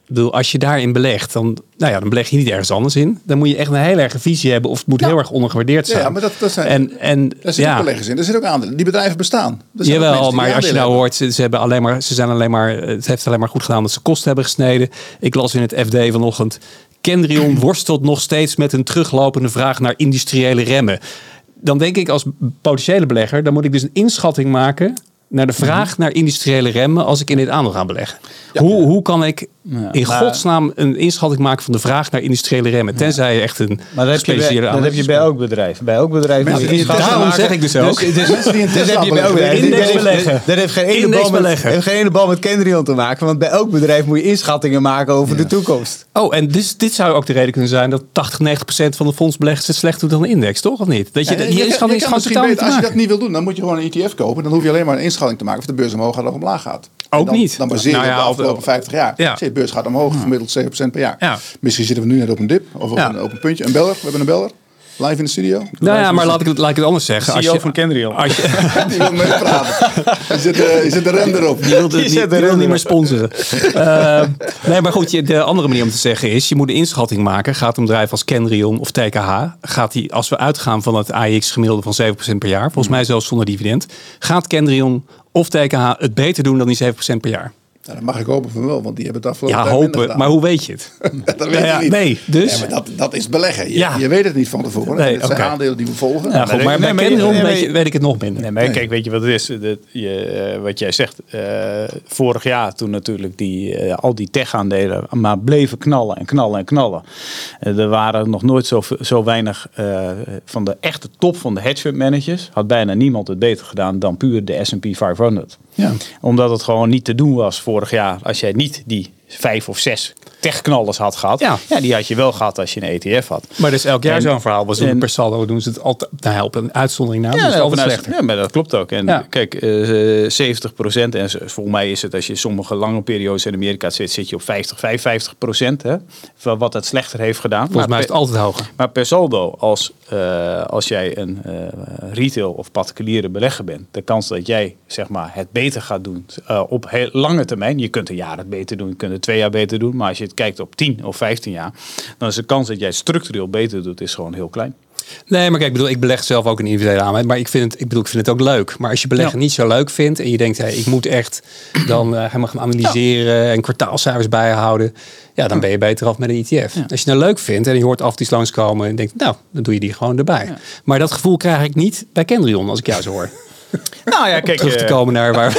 bedoel, als je daarin belegt, dan, nou ja, dan beleg je niet ergens anders in. Dan moet je echt een heel erg visie hebben of het moet ja. heel erg ondergewaardeerd zijn. Ja, maar dat, dat zijn, en, en, daar zitten ja. beleggers in. Er zitten ook aandelen. Die bedrijven bestaan. Jawel, maar als je nou hoort, ze, ze hebben alleen maar, ze zijn alleen maar, het heeft alleen maar goed gedaan dat ze kosten hebben gesneden. Ik las in het F D vanochtend, Kendrion worstelt nog steeds met een teruglopende vraag naar industriële remmen. Dan denk ik als potentiële belegger, dan moet ik dus een inschatting maken naar de vraag naar industriële remmen als ik in dit aandeel ga beleggen. Ja. Hoe, hoe kan ik ja, in maar, godsnaam een inschatting maken van de vraag naar industriële remmen? Tenzij je echt een maar dat gespecialiseerde aandeel. Dat heb je bij elk bedrijf. Bij elk bedrijf. Daarom zeg ik dus ook. Dus, dus, dus, dus heb je bij elk bedrijf. Index beleggen. Dat heeft geen ene bal met, heeft geen ene bal met Kendrion te maken. Want bij elk bedrijf moet je inschattingen maken over ja. de toekomst. Oh, en dus, dit zou ook de reden kunnen zijn dat tachtig, negentig procent van de fondsbeleggers het slecht doet dan de index, toch? Of niet? Dat je, ja, die inschatting is gewoon totaal niet te maken. Als je dat niet wil doen, dan moet je gewoon een E T F kopen. Dan hoef je alleen maar een inschatting te maken of de beurs omhoog gaat of omlaag gaat. Ook dan, niet. Dan baseer je nou ja, op de afgelopen vijftig jaar. Ja. De beurs gaat omhoog, gemiddeld zeven procent per jaar. Ja. Misschien zitten we nu net op een dip of op, ja. een, op een puntje. Een beller, we hebben een beller. Live in de studio. Nou ja, maar laat ik, het, laat ik het anders zeggen. C E O als je, van Kendrion. Als je, die wil mee praten. Je zet, uh, je zet de rem erop. Die wil, de, die, die, die wil niet meer sponsoren. uh, nee, maar goed, je, de andere manier om te zeggen is, je moet een inschatting maken. Gaat een bedrijf als Kendrion of T K H, gaat die, als we uitgaan van het A E X gemiddelde van zeven procent per jaar, volgens mij zelfs zonder dividend, gaat Kendrion of T K H het beter doen dan die zeven procent per jaar? Ja, dat mag ik hopen van wel, want die hebben het afgelopen ja, tijd hopen, maar hoe weet je het? dat weet ja, je niet. Nee, dus? Ja, maar dat, dat is beleggen. Je, ja. je weet het niet van tevoren. Nee, het zijn okay. aandelen die we volgen. Ja, goed, maar nee, bij Kendrion nee, weet, weet ik het nog minder. Nee, maar nee. Kijk, weet je wat het is? Dat je, uh, wat jij zegt, uh, vorig jaar toen natuurlijk die, uh, al die tech-aandelen maar bleven knallen en knallen en knallen. Uh, er waren nog nooit zo, zo weinig uh, van de echte top van de hedge fund managers. Had bijna niemand het beter gedaan dan puur de S en P vijfhonderd. Ja. Omdat het gewoon niet te doen was vorig jaar als jij niet die vijf of zes techknallers had gehad. Ja. ja, die had je wel gehad als je een E T F had. Maar dus elk jaar en, zo'n verhaal was en, per saldo doen ze het altijd nou, helpen een uitzondering na. Ja, dus altijd slechter. Ja, maar dat klopt ook. En ja. kijk, uh, zeventig procent en volgens mij is het als je sommige lange periodes in Amerika zit, zit je op vijftig, vijfenvijftig procent hè, van wat het slechter heeft gedaan. Volgens maar mij is het altijd hoger. Maar per saldo, als, uh, als jij een uh, retail of particuliere belegger bent, de kans dat jij zeg maar het beter gaat doen uh, op heel lange termijn. Je kunt een jaar het beter doen, je kunt het twee jaar beter doen, maar als je het kijkt op tien of vijftien jaar, dan is de kans dat jij structureel beter doet, is gewoon heel klein. Nee, maar kijk, ik bedoel, ik beleg zelf ook een individuele aandeel, maar ik vind het, ik bedoel, ik vind het ook leuk. Maar als je beleggen ja. niet zo leuk vindt en je denkt, hey, ik moet echt dan uh, helemaal gaan analyseren ja. en kwartaalcijfers bijhouden, ja, dan ben je beter af met een E T F. Ja. Als je het nou leuk vindt en je hoort af en toe langskomen en denkt, nou, dan doe je die gewoon erbij. Ja. Maar dat gevoel krijg ik niet bij Kendrion, als ik jou zo hoor. Nou ja, kijk, terug te komen naar waar.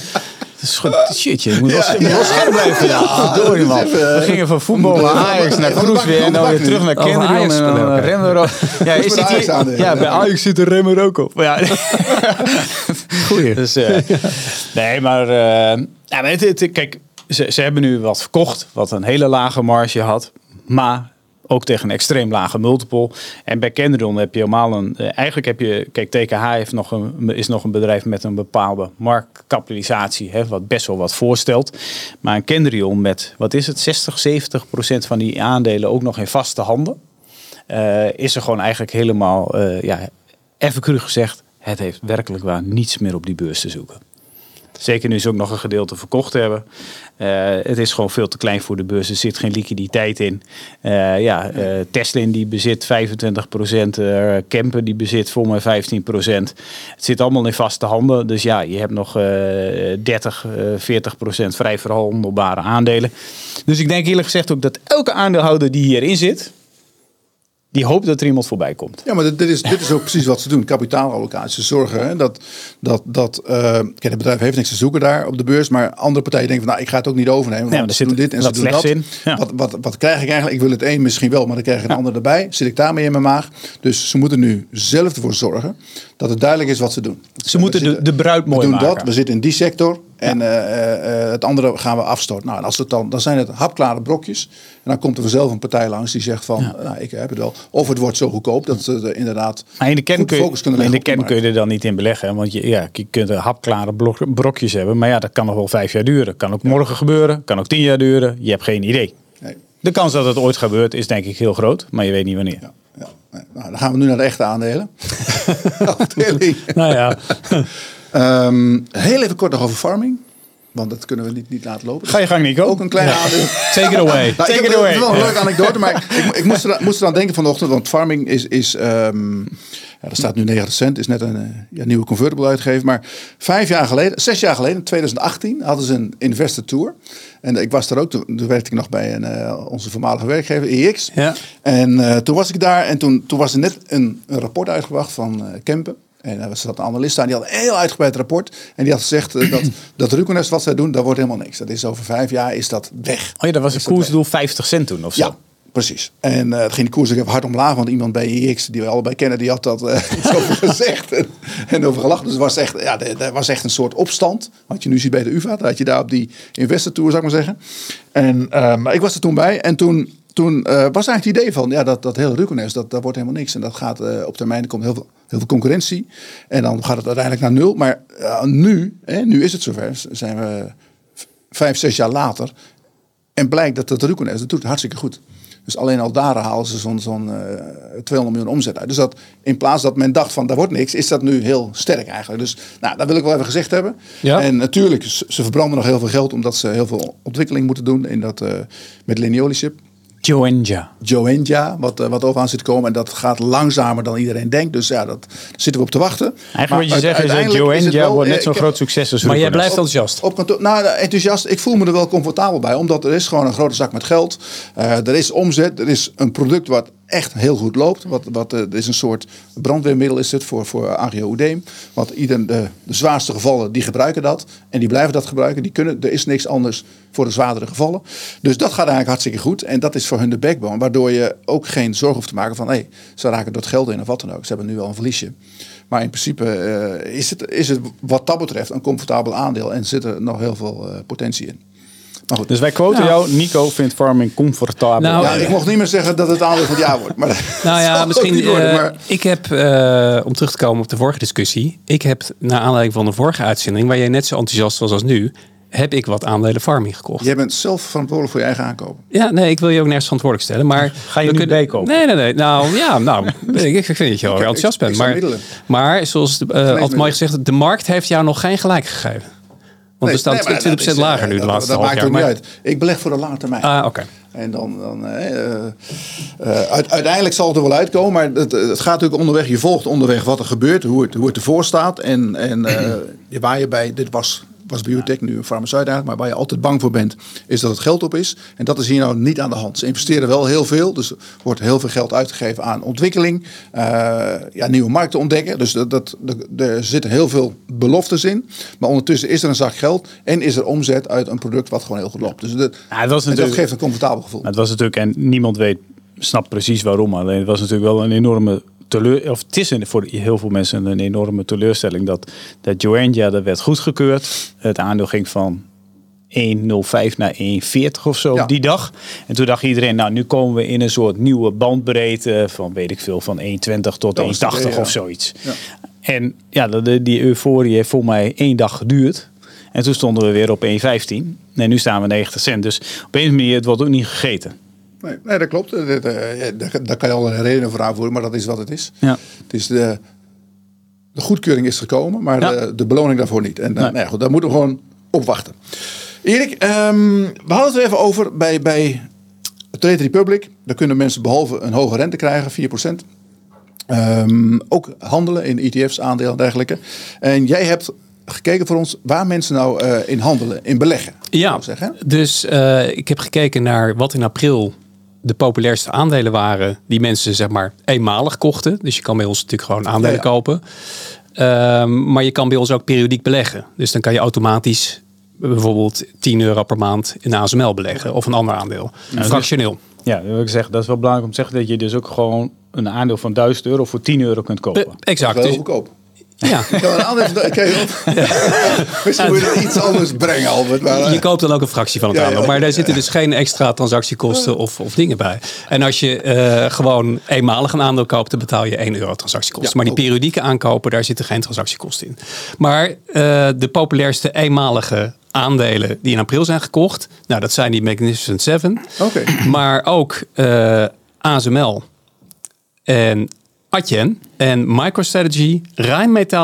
Dat is gewoon shit, je moet wel, ja, ja. wel scherp blijven. Ja, ah, door, man. We gingen van voetbal naar Ajax naar Kroes weer en dan weer terug naar Kendrion en dan remmen er ook. Ja, is dit hier? Ja, bij Ajax zit de remmer ook op. Ja. Goeie. Dus, uh, nee, maar, uh, ja, maar het, het, kijk, ze, ze hebben nu wat verkocht, wat een hele lage marge had, maar ook tegen een extreem lage multiple. En bij Kendrion heb je helemaal een... Uh, eigenlijk heb je... Kijk, T K H heeft nog een, is nog een bedrijf met een bepaalde marktkapitalisatie. Hè, wat best wel wat voorstelt. Maar een Kendrion met, wat is het, zestig, zeventig procent van die aandelen ook nog in vaste handen. Uh, is er gewoon eigenlijk helemaal... Uh, ja, even cru gezegd, het heeft werkelijk waar niets meer op die beurs te zoeken. Zeker nu ze ook nog een gedeelte verkocht hebben. Uh, het is gewoon veel te klein voor de beurs. Er zit geen liquiditeit in. Uh, ja, uh, Teslin die bezit vijfentwintig procent. Uh, Kempen die bezit voor mij vijftien procent. Het zit allemaal in vaste handen. Dus ja, je hebt nog uh, dertig, veertig procent vrij verhandelbare aandelen. Dus ik denk eerlijk gezegd ook dat elke aandeelhouder die hierin zit, die hoopt dat er iemand voorbij komt. Ja, maar dit, dit, is, dit is ook precies wat ze doen. Kapitaalallocatie. Ze zorgen hè, dat, dat, dat uh, kijk, het bedrijf heeft niks te zoeken daar op de beurs. Maar andere partijen denken van, nou, ik ga het ook niet overnemen. Want nee, ze doen dit en ze doen dat. In. Ja. Wat, wat, wat krijg ik eigenlijk? Ik wil het een misschien wel, maar dan krijg ik een ja. ander erbij. Zit ik daarmee in mijn maag? Dus ze moeten nu zelf ervoor zorgen dat het duidelijk is wat ze doen. Ze moeten de, de bruid mooi maken. We doen maken. dat. We zitten in die sector. En ja. uh, uh, het andere gaan we afstorten. Nou, en als het dan, dan zijn het hapklare brokjes. En dan komt er vanzelf een partij langs die zegt van, ja. nou, ik heb het wel. Of het wordt zo goedkoop dat ze er inderdaad maar in de kern kun je, focus kunnen leggen. In de kern kun je er dan niet in beleggen. Want je, ja, je kunt er hapklare blok, brokjes hebben. Maar ja, dat kan nog wel vijf jaar duren. Kan ook ja. morgen gebeuren. Kan ook tien jaar duren. Je hebt geen idee. Nee. De kans dat het ooit gebeurt is denk ik heel groot. Maar je weet niet wanneer. Ja. Ja. Nee. Nou, dan gaan we nu naar de echte aandelen. nou ja. um, heel even kort nog over farming. Want dat kunnen we niet, niet laten lopen. Ga je gang, Nico. Ook een klein ja. aandeel. Take it away. Nou, Take ik it heb, away. Het is wel een leuke anekdote, maar ik, ik moest, er, moest er aan denken vanochtend. Want farming is... is um, ja, er staat nu negentig cent. Is net een uh, ja, nieuwe convertible uitgegeven. Maar vijf jaar geleden, zes jaar geleden, in twintig achttien, hadden ze een investor tour. En ik was daar ook. Toen, toen werkte ik nog bij een, uh, onze voormalige werkgever, E X. Ja. En uh, toen was ik daar. En toen, toen was er net een, een rapport uitgebracht van uh, Kempen. En er zat een analist aan, die had een heel uitgebreid rapport. En die had gezegd uh, dat, dat Rucones wat zij doen, dat wordt helemaal niks. Dat is over vijf jaar is dat weg. Oh ja, dat was een koersdoel vijftig cent toen of zo? Ja, precies. En uh, het ging de koers ook even hard omlaag. Want iemand bij E X, die we allebei kennen, die had dat uh, iets over gezegd. En, en over gelachen. Dus het was echt, ja, er was echt een soort opstand. Wat je nu ziet bij de U V A. Dat had je daar op die investor tour, zou ik maar zeggen. En uh, maar ik was er toen bij. En toen... Toen uh, was eigenlijk het idee van, ja, dat, dat hele Rucones, dat, dat wordt helemaal niks. En dat gaat uh, op termijn, er komt heel veel, heel veel concurrentie. En dan gaat het uiteindelijk naar nul. Maar uh, nu, hè, nu is het zover, zijn we vijf, zes jaar later. En blijkt dat dat Rucones, dat doet het hartstikke goed. Dus alleen al daar halen ze zo'n zo'n uh, tweehonderd miljoen omzet uit. Dus dat in plaats dat men dacht van, daar wordt niks, is dat nu heel sterk eigenlijk. Dus nou, dat wil ik wel even gezegd hebben. Ja. En natuurlijk, ze verbranden nog heel veel geld, omdat ze heel veel ontwikkeling moeten doen in dat, uh, met Lineoli chip. Joenja. Joenja, wat, uh, wat over aan zit te komen. En dat gaat langzamer dan iedereen denkt. Dus ja, dat zitten we op te wachten. Eigenlijk wat je zegt is dat Joenja wordt net zo'n groot succes als Maar jij blijft enthousiast. Op, op kantoor, nou, enthousiast. Ik voel me er wel comfortabel bij. Omdat er is gewoon een grote zak met geld. Uh, er is omzet. Er is een product wat echt heel goed loopt. Wat, wat, uh, er is een soort brandweermiddel is het voor, voor angio-oedeem. Want ieder, de, de zwaarste gevallen, die gebruiken dat. En die blijven dat gebruiken. Die kunnen, er is niks anders voor de zwaardere gevallen. Dus dat gaat eigenlijk hartstikke goed. En dat is voor hun de backbone. Waardoor je ook geen zorg hoeft te maken van... Hey, ze raken door het geld in of wat dan ook. Ze hebben nu al een verliesje. Maar in principe uh, is, het, is het wat dat betreft een comfortabel aandeel. En zit er nog heel veel uh, potentie in. Maar goed. Dus wij quoten nou. jou, Nico vindt farming comfortabel. Nou, ja, ik mocht niet meer zeggen dat het aandeel van het jaar wordt. Maar nou ja, misschien. Worden, uh, maar... Ik heb, uh, om terug te komen op de vorige discussie. Ik heb, naar aanleiding van de vorige uitzending, waar jij net zo enthousiast was als nu, heb ik wat aandelen farming gekocht. Jij bent zelf verantwoordelijk voor je eigen aankopen. Ja, nee, ik wil je ook nergens verantwoordelijk stellen. Maar ga je nu kunnen... bijkopen? Nee, nee, nee. Nou, ja, nou, ik, ik vind dat je wel enthousiast bent. Maar, maar zoals uh, altijd mooi gezegd, de markt heeft jou nog geen gelijk gegeven. Want nee, we staan nee, twintig procent is, lager nu uh, de laatste dat half maakt jaar. ook niet maar... uit. Ik beleg voor de lange termijn. Ah, oké. Okay. En dan, dan uh, uh, uh, uiteindelijk zal het er wel uitkomen. Maar het, het gaat natuurlijk onderweg. Je volgt onderweg wat er gebeurt. Hoe het, hoe het ervoor staat. En, en uh, waar je bij... Dit was... was biotech, nu een farmaceut eigenlijk, maar waar je altijd bang voor bent, is dat het geld op is. En dat is hier nou niet aan de hand. Ze investeren wel heel veel, dus er wordt heel veel geld uitgegeven aan ontwikkeling, uh, ja, nieuwe markten ontdekken. Dus dat, dat, dat, er zitten heel veel beloftes in, maar ondertussen is er een zak geld en is er omzet uit een product wat gewoon heel goed loopt. Dus dat, ja, dat, dat geeft een comfortabel gevoel. Het was natuurlijk, en niemand weet, snapt precies waarom, alleen het was natuurlijk wel een enorme teleur, of het is een, voor heel veel mensen een enorme teleurstelling dat, dat Joenja, dat werd goedgekeurd. Het aandeel ging van één nul vijf naar één veertig of zo ja. die dag. En toen dacht iedereen, nou nu komen we in een soort nieuwe bandbreedte van weet ik veel, van één twintig tot één tachtig ja. of zoiets. Ja. En ja, de, die euforie heeft voor mij één dag geduurd. En toen stonden we weer op één vijftien. En nu staan we negentig cent. Dus op een manier, het wordt ook niet gegeten. Nee, nee, dat klopt. Daar kan je al een reden voor aanvoeren, maar dat is wat het is. Ja. Het is de, de goedkeuring is gekomen, maar ja. de, de beloning daarvoor niet. En nee. nou ja, goed, daar moeten we gewoon op wachten. Erik, um, we hadden het er even over bij, bij Trade Republic. Daar kunnen mensen behalve een hoge rente krijgen, vier procent. Um, ook handelen in E T F's, aandelen en dergelijke. En jij hebt gekeken voor ons waar mensen nou uh, in handelen, in beleggen. Ja, zeggen. dus uh, ik heb gekeken naar wat in april de populairste aandelen waren die mensen zeg maar eenmalig kochten. Dus je kan bij ons natuurlijk gewoon aandelen ja, ja. kopen. Um, maar je kan bij ons ook periodiek beleggen. Dus dan kan je automatisch bijvoorbeeld tien euro per maand in A S M L beleggen of een ander aandeel. Ja, fractioneel. Ja, dat wil ik zeggen. Dat is wel belangrijk om te zeggen dat je dus ook gewoon een aandeel van duizend euro voor tien euro kunt kopen. Uh, exact. Dat is wel goedkoop. Ja. Ik kan een aandeel van ja. Misschien moet je het iets anders brengen, Albert. Maar, je koopt dan ook een fractie van het ja, aandeel. Ja, maar daar ja, zitten ja. dus geen extra transactiekosten of, of dingen bij. En als je uh, gewoon eenmalig een aandeel koopt, dan betaal je één euro transactiekosten. Ja, maar die periodieke aankopen, daar zitten geen transactiekosten in. Maar uh, de populairste eenmalige aandelen die in april zijn gekocht, nou dat zijn die Magnificent Seven. Okay. Maar ook uh, A S M L en Adyen en MicroStrategy, Rijnmetaal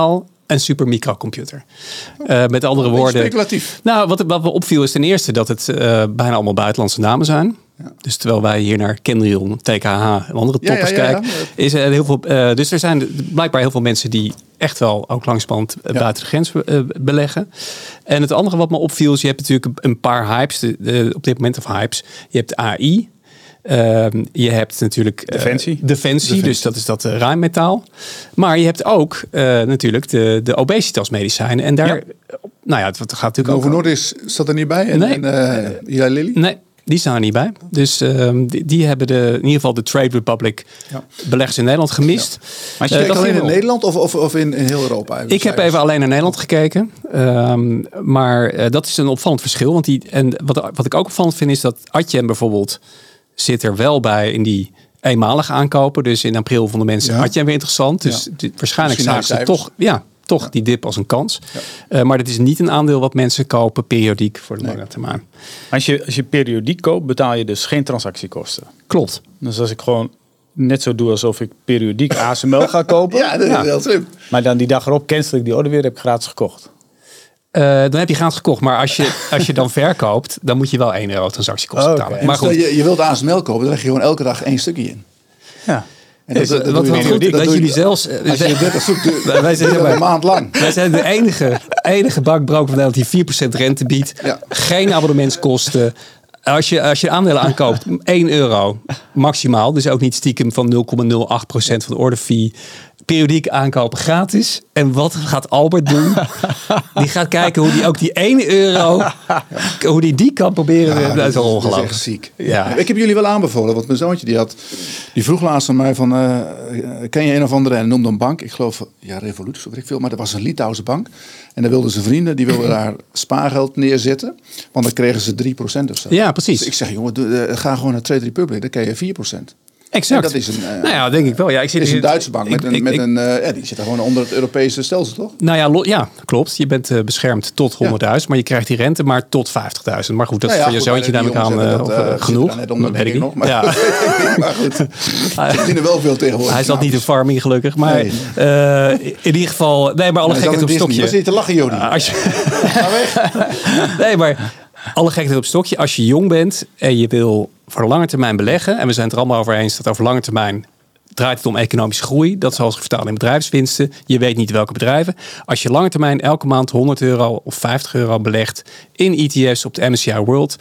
een super microcomputer. Uh, met andere woorden. Speculatief. Nou, wat, wat me opviel is ten eerste dat het uh, bijna allemaal buitenlandse namen zijn. Ja. Dus terwijl wij hier naar Kendrion, T K H en andere toppers ja, ja, ja, ja. kijken, is er heel veel. Uh, dus er zijn blijkbaar heel veel mensen die echt wel ook langspannend uh, ja. buiten de grens uh, beleggen. En het andere wat me opviel is, je hebt natuurlijk een paar hypes, de, de, op dit moment of hypes. Je hebt A I. Uh, je hebt natuurlijk uh, defensie. defensie, defensie, dus dat is dat uh, ruimmetaal. Maar je hebt ook uh, natuurlijk de, de obesitasmedicijnen. En daar, ja. nou ja, het gaat natuurlijk Novo ook... Nordisk zat er niet bij? En, nee. en uh, Eli Lilly? Nee. Die staan er niet bij. Dus uh, die, die hebben de, in ieder geval de Trade Republic ja. beleggers in Nederland gemist. Ja. Maar je uh, kijkt alleen in Nederland of, of, of in, in heel Europa? Ik heb even alleen naar Nederland gekeken. Um, maar uh, dat is een opvallend verschil. Want die, en wat, wat ik ook opvallend vind is dat Adyen bijvoorbeeld zit er wel bij in die eenmalige aankopen. Dus in april vonden mensen ja. Adyen weer interessant. Dus ja. die, waarschijnlijk zagen ze toch... Ja, toch ja. die dip als een kans. Ja. Uh, maar dat is niet een aandeel wat mensen kopen periodiek voor de nee. lange termijn. Als je, als je periodiek koopt, betaal je dus geen transactiekosten. Klopt. Dus als ik gewoon net zo doe alsof ik periodiek A S M L ga kopen. ja, dat is ja. heel slim. Maar dan die dag erop cancel ik die order weer, heb ik gratis gekocht. Uh, dan heb je gratis gekocht. Maar als je, als je dan verkoopt, dan moet je wel één euro transactiekosten betalen. Okay. Maar goed. Je, je wilt A S M L kopen, dan leg je gewoon elke dag één stukje in. Ja. En dat, dat, dat, wat doe je, goed, dat, dat dat jullie je, zelfs... Als je dertig zoekt, wij zijn een maand lang. Wij zijn de enige, enige bankbroker van Nederland die vier procent rente biedt. Ja. Geen abonnementskosten. Als je, als je aandelen aankoopt, één euro maximaal. Dus ook niet stiekem van nul komma nul acht procent van de order fee. Periodiek aankopen gratis. En wat gaat Albert doen? Die gaat kijken hoe die ook die één euro, ja. hoe die die kan proberen. Ja, dat is al ongelooflijk. Dat is echt ziek. Ja. Ja. Ik heb jullie wel aanbevolen, want mijn zoontje die had, die vroeg laatst aan mij van, uh, ken je een of andere en noemde een bank. Ik geloof, ja, Revolut, of weet ik veel, maar dat was een Litouwse bank. En dan wilden zijn vrienden, die wilden daar spaargeld neerzetten, want dan kregen ze drie procent of zo. Ja, precies. Dus ik zeg, jongen, uh, ga gewoon naar Trade Republic, dan krijg je vier procent. Exact. En dat is een, uh, nou ja, denk ik wel. Ja, ik zit is een Duitse bank met ik, een, ik, met ik, een uh, ja, die zit er gewoon onder het Europese stelsel, toch? Nou ja, lo, ja klopt. Je bent uh, beschermd tot honderdduizend, ja. maar je krijgt die rente maar tot vijftigduizend. Maar goed, dat nou ja, is voor je zoontje namelijk aan uh, dat, uh, genoeg. Net onder, dat weet ik nog. Maar, ja. maar goed, ze verdienen wel veel tegenwoordig. Hij zat niet in farming gelukkig, maar nee. uh, in ieder geval, nee, maar alle nee, gekheid op Disney. stokje. Waar zit je te lachen, Jody? Uh, als je, Ga weg. Nee, maar alle gekheid op stokje. Als je jong bent en je wil voor de lange termijn beleggen, en we zijn het er allemaal over eens dat over lange termijn draait het om economische groei. Dat zal zich vertalen in bedrijfswinsten. Je weet niet welke bedrijven. Als je lange termijn elke maand honderd euro of vijftig euro belegt in E T F's op de M S C I World,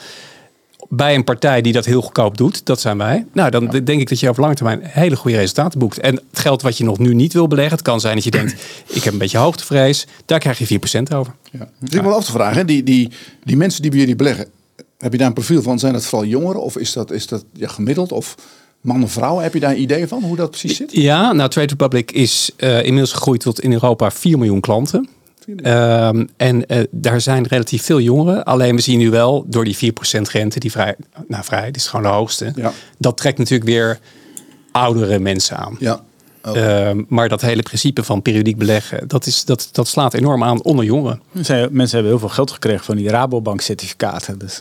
bij een partij die dat heel goedkoop doet, dat zijn wij. Nou, dan ja. denk ik dat je over lange termijn hele goede resultaten boekt. En het geld wat je nog nu niet wil beleggen, het kan zijn dat je denkt, ik heb een beetje hoogtevrees, daar krijg je vier procent over. Ja. Dus ik wil af te vragen, die, die, die mensen die bij jullie beleggen, heb je daar een profiel van? Zijn dat vooral jongeren of is dat, is dat ja, gemiddeld of man of vrouw? Heb je daar een idee van hoe dat precies zit? Ja, nou Trade Republic is uh, inmiddels gegroeid tot in Europa vier miljoen klanten. Um, en uh, daar zijn relatief veel jongeren. Alleen we zien nu wel door die vier procent rente, die vrij, nou vrij, die is gewoon de hoogste. Ja. Dat trekt natuurlijk weer oudere mensen aan. Ja. Okay. Uh, maar dat hele principe van periodiek beleggen, dat, is, dat, dat slaat enorm aan onder jongeren. Mensen hebben heel veel geld gekregen van die Rabobank certificaten. Dus,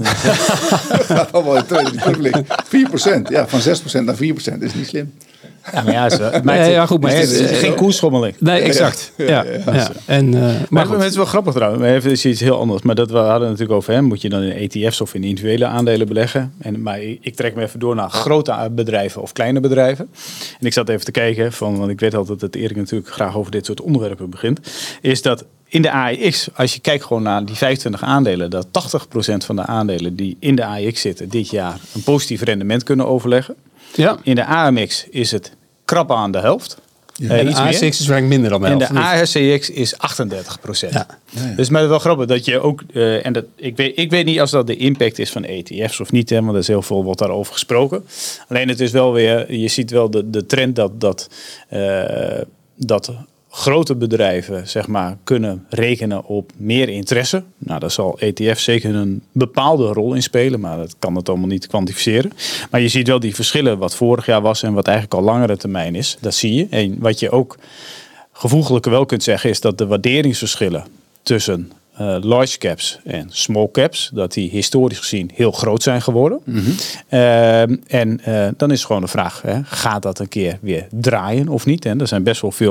vier procent, ja, van zes procent naar vier procent is niet slim. Ja, maar ja, zo, maar ja, ja, goed, maar het is, het is geen koersschommeling. Nee, exact. Ja, ja, ja, ja. En, uh, maar, maar het is wel grappig trouwens. Maar even is iets heel anders. Maar dat we hadden natuurlijk over hem. Moet je dan in E T F's of in individuele aandelen beleggen? En maar ik trek me even door naar grote bedrijven of kleine bedrijven. En ik zat even te kijken van, want ik weet altijd dat Erik natuurlijk graag over dit soort onderwerpen begint. Is dat in de A E X, als je kijkt gewoon naar die vijfentwintig aandelen, dat tachtig procent van de aandelen die in de A E X zitten dit jaar een positief rendement kunnen overleggen. Ja. In de A M X is het krap aan de helft. Ja. Uh, en de A S X is waarschijnlijk minder dan de helft. En de A S C X is achtendertig procent. Ja. Ja, ja. Dus maar het is wel grappig dat je ook, uh, en dat, ik, weet, ik weet niet als dat de impact is van E T F's of niet, hè, want er is heel veel wordt daarover gesproken. Alleen het is wel weer, je ziet wel de, de trend dat, dat, uh, dat grote bedrijven zeg maar, kunnen rekenen op meer interesse. Nou, daar zal E T F zeker een bepaalde rol in spelen, maar dat kan het allemaal niet kwantificeren. Maar je ziet wel die verschillen wat vorig jaar was en wat eigenlijk al langere termijn is. Dat zie je. En wat je ook gevoeglijker wel kunt zeggen is dat de waarderingsverschillen tussen uh, large caps en small caps, dat die historisch gezien heel groot zijn geworden. Mm-hmm. Uh, en uh, dan is gewoon de vraag, hè, gaat dat een keer weer draaien of niet? En er zijn best wel veel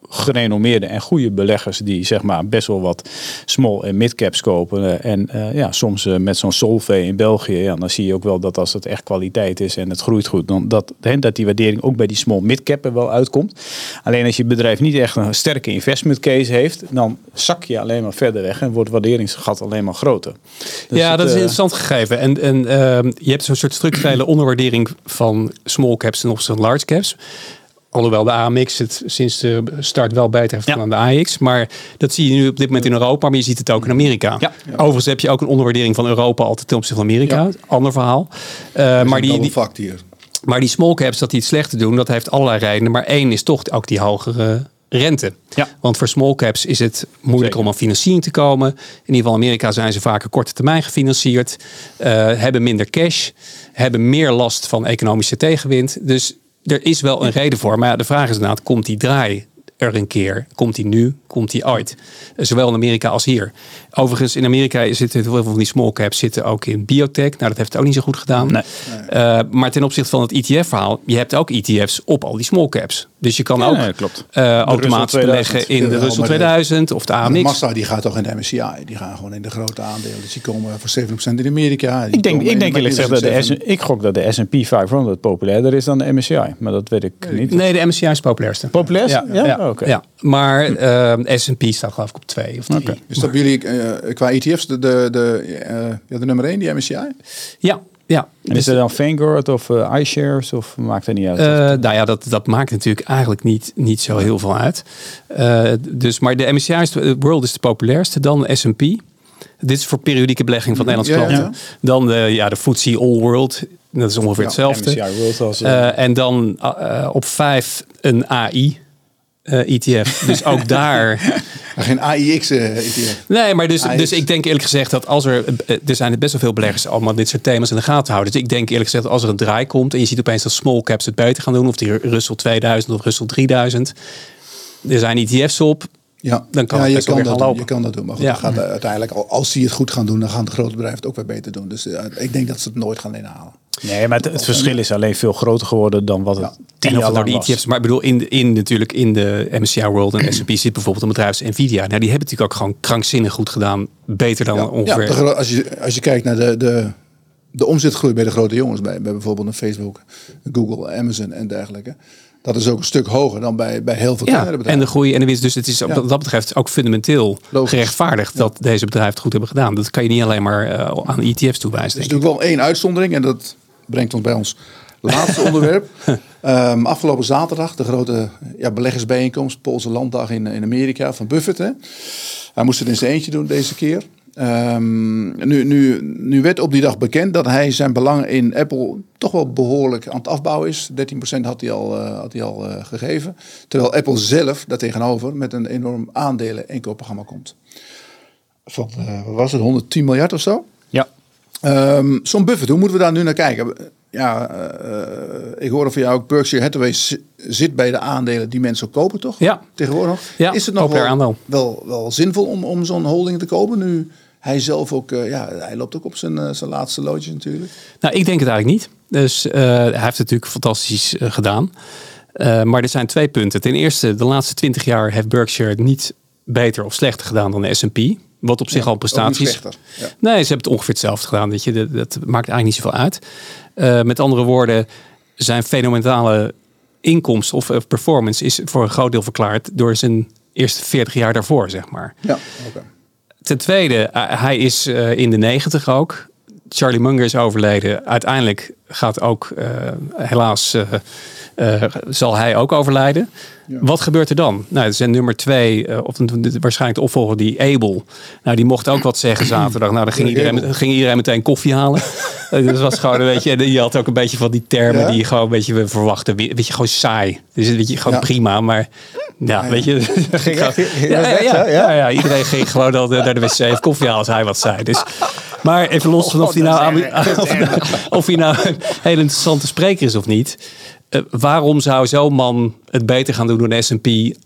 gerenommeerde en goede beleggers die zeg maar best wel wat small en midcaps kopen. En uh, ja, soms uh, met zo'n Solvay in België, ja, dan zie je ook wel dat als het echt kwaliteit is en het groeit goed, dan dat, dat die waardering ook bij die small midcap er wel uitkomt. Alleen als je bedrijf niet echt een sterke investment case heeft, dan zak je alleen maar verder weg en wordt het waarderingsgat alleen maar groter. Dus ja, het, dat is een uh, interessant gegeven. En, en uh, je hebt zo'n soort structurele onderwaardering van small caps ten opzichte van large caps. Alhoewel de A M X het sinds de start wel beter heeft dan ja. de A E X. Maar dat zie je nu op dit moment in Europa. Maar je ziet het ook in Amerika. Ja. Ja. Overigens heb je ook een onderwaardering van Europa altijd ten opzichte van Amerika. Ja. Ander verhaal. Uh, maar, die, die, maar die small caps dat die het slechter doen. Dat heeft allerlei redenen. Maar één is toch ook die hogere rente. Ja. Want voor small caps is het moeilijker Zeker. om aan financiering te komen. In ieder geval in Amerika zijn ze vaker korte termijn gefinancierd. Uh, hebben minder cash. Hebben meer last van economische tegenwind. Dus er is wel een reden voor. Maar ja, de vraag is inderdaad, komt die draai er een keer? Komt die nu? Komt die ooit? Zowel in Amerika als hier. Overigens, in Amerika zitten heel veel van die small caps zitten ook in biotech. Nou, dat heeft het ook niet zo goed gedaan. Nee. Uh, maar ten opzichte van het E T F-verhaal, je hebt ook E T F's op al die small caps. Dus je kan ja, ook nee, klopt. Uh, automatisch beleggen in de, de Russell tweeduizend of de A M X. De Massa die gaat toch in de M S C I. Die gaan gewoon in de grote aandelen. Dus die komen voor zeven procent in Amerika. Ik denk, ik denk eerlijk gezegd dat de S, ik gok dat de S en P vijfhonderd populairder is dan de M S C I. Maar dat weet ik niet. Nee, de M S C I is populairste. Populairste? Ja, ja? ja. Oh, okay. ja. Maar uh, S en P staat geloof ik op twee of drie. Okay. Dus dat jullie uh, qua E T F's de, de, de, uh, ja, de nummer één, die M S C I? Ja. Ja. En is dus, er dan Vanguard of uh, iShares of maakt dat niet uit? Uh, nou ja, dat, dat maakt natuurlijk eigenlijk niet, niet zo heel veel uit. Uh, dus, maar de M S C I is de World is de populairste, dan de S en P. Dit is voor periodieke belegging van Nederlandse ja, klanten. Ja. Dan de, ja, de F T S E All World, dat is ongeveer ja, hetzelfde. M S C I World als, uh, uh, en dan uh, op vijf een A I. Uh, E T F. Dus ook daar... Geen A I X uh, E T F. Nee, maar dus, dus ik denk eerlijk gezegd dat als er... Er zijn best wel veel beleggers allemaal dit soort thema's in de gaten houden. Dus ik denk eerlijk gezegd dat als er een draai komt en je ziet opeens dat small caps het beter gaan doen, of die Russell tweeduizend of Russell drieduizend. Er zijn E T F's op. Ja, dan kan ja, het je, best kan wel dat gaan doen, je kan dat doen. Maar goed, ja. dan gaat uiteindelijk, als die het goed gaan doen, dan gaan de grote bedrijven het ook weer beter doen. Dus uh, ik denk dat ze het nooit gaan inhalen. Nee, maar het, het verschil is alleen veel groter geworden dan wat het ja. tien jaar lang was. E T F's, maar ik bedoel, in, in, natuurlijk in de M S C I World en S en P zit bijvoorbeeld een bedrijf als Nvidia. Nou, die hebben natuurlijk ook gewoon krankzinnig goed gedaan. Beter dan ja, ongeveer... Ja, als, je, als je kijkt naar de, de, de omzetgroei bij de grote jongens, bij, bij bijvoorbeeld een Facebook, Google, Amazon en dergelijke. Dat is ook een stuk hoger dan bij, bij heel veel kleinere ja, bedrijven. En de groei en de winst. Dus het is ja. wat dat betreft ook fundamenteel Logisch. gerechtvaardigd ja. dat deze bedrijven het goed hebben gedaan. Dat kan je niet alleen maar uh, aan E T F's toewijzen. Er is natuurlijk wel één uitzondering en dat brengt ons bij ons laatste onderwerp. Um, afgelopen zaterdag de grote ja, beleggersbijeenkomst, Poolse landdag in, in Amerika van Buffett. Hè. Hij moest het in zijn eentje doen deze keer. Um, nu, nu, nu werd op die dag bekend dat hij zijn belang in Apple toch wel behoorlijk aan het afbouwen is. dertien procent had hij al, uh, had hij al uh, gegeven. Terwijl Apple zelf daartegenover met een enorm aandelen-inkoopprogramma komt. Van, uh, wat was het, honderdtien miljard of zo? Ja. Um, Zo'n Buffett, hoe moeten we daar nu naar kijken? Ja, uh, ik hoor van jou ook, Berkshire Hathaway zit bij de aandelen die mensen kopen, toch? Ja. Tegenwoordig. Ja, is het nog wel, wel, wel zinvol om, om zo'n holding te kopen nu? Hij zelf ook, uh, ja, hij loopt ook op zijn, uh, zijn laatste loodje natuurlijk. Nou, ik denk het eigenlijk niet. Dus uh, hij heeft het natuurlijk fantastisch uh, gedaan. Uh, maar er zijn twee punten. Ten eerste, de laatste twintig jaar heeft Berkshire niet beter of slechter gedaan dan de S en P. Wat op zich ja, al prestaties. Ja. Nee, ze hebben het ongeveer hetzelfde gedaan. Weet je, dat, dat maakt eigenlijk niet zoveel uit. Uh, met andere woorden, zijn fenomenale inkomst of uh, performance is voor een groot deel verklaard door zijn eerste veertig jaar daarvoor, zeg maar. Ja, okay. Ten tweede, uh, hij is uh, in de negentig ook. Charlie Munger is overleden. Uiteindelijk gaat ook uh, helaas uh, uh, zal hij ook overlijden. Ja. Wat gebeurt er dan? Nou, zijn nummer twee, uh, of waarschijnlijk de opvolger, die Abel. Nou, die mocht ook wat zeggen zaterdag. Nou, dan ging iedereen, ging iedereen meteen koffie halen. uh, dat was gewoon een beetje. Je had ook een beetje van die termen ja? die je gewoon een beetje verwachtte. Weet je, gewoon saai. Dus weet je, gewoon ja. prima, maar. Ja, ja, weet je. Ging ja, ja, ja, ja, ja, iedereen ging gewoon al naar de wc even koffie halen als hij wat zei. Dus, maar even los van of hij nou, of, of hij nou een hele interessante spreker is of niet. Uh, waarom zou zo'n man het beter gaan doen door de S en P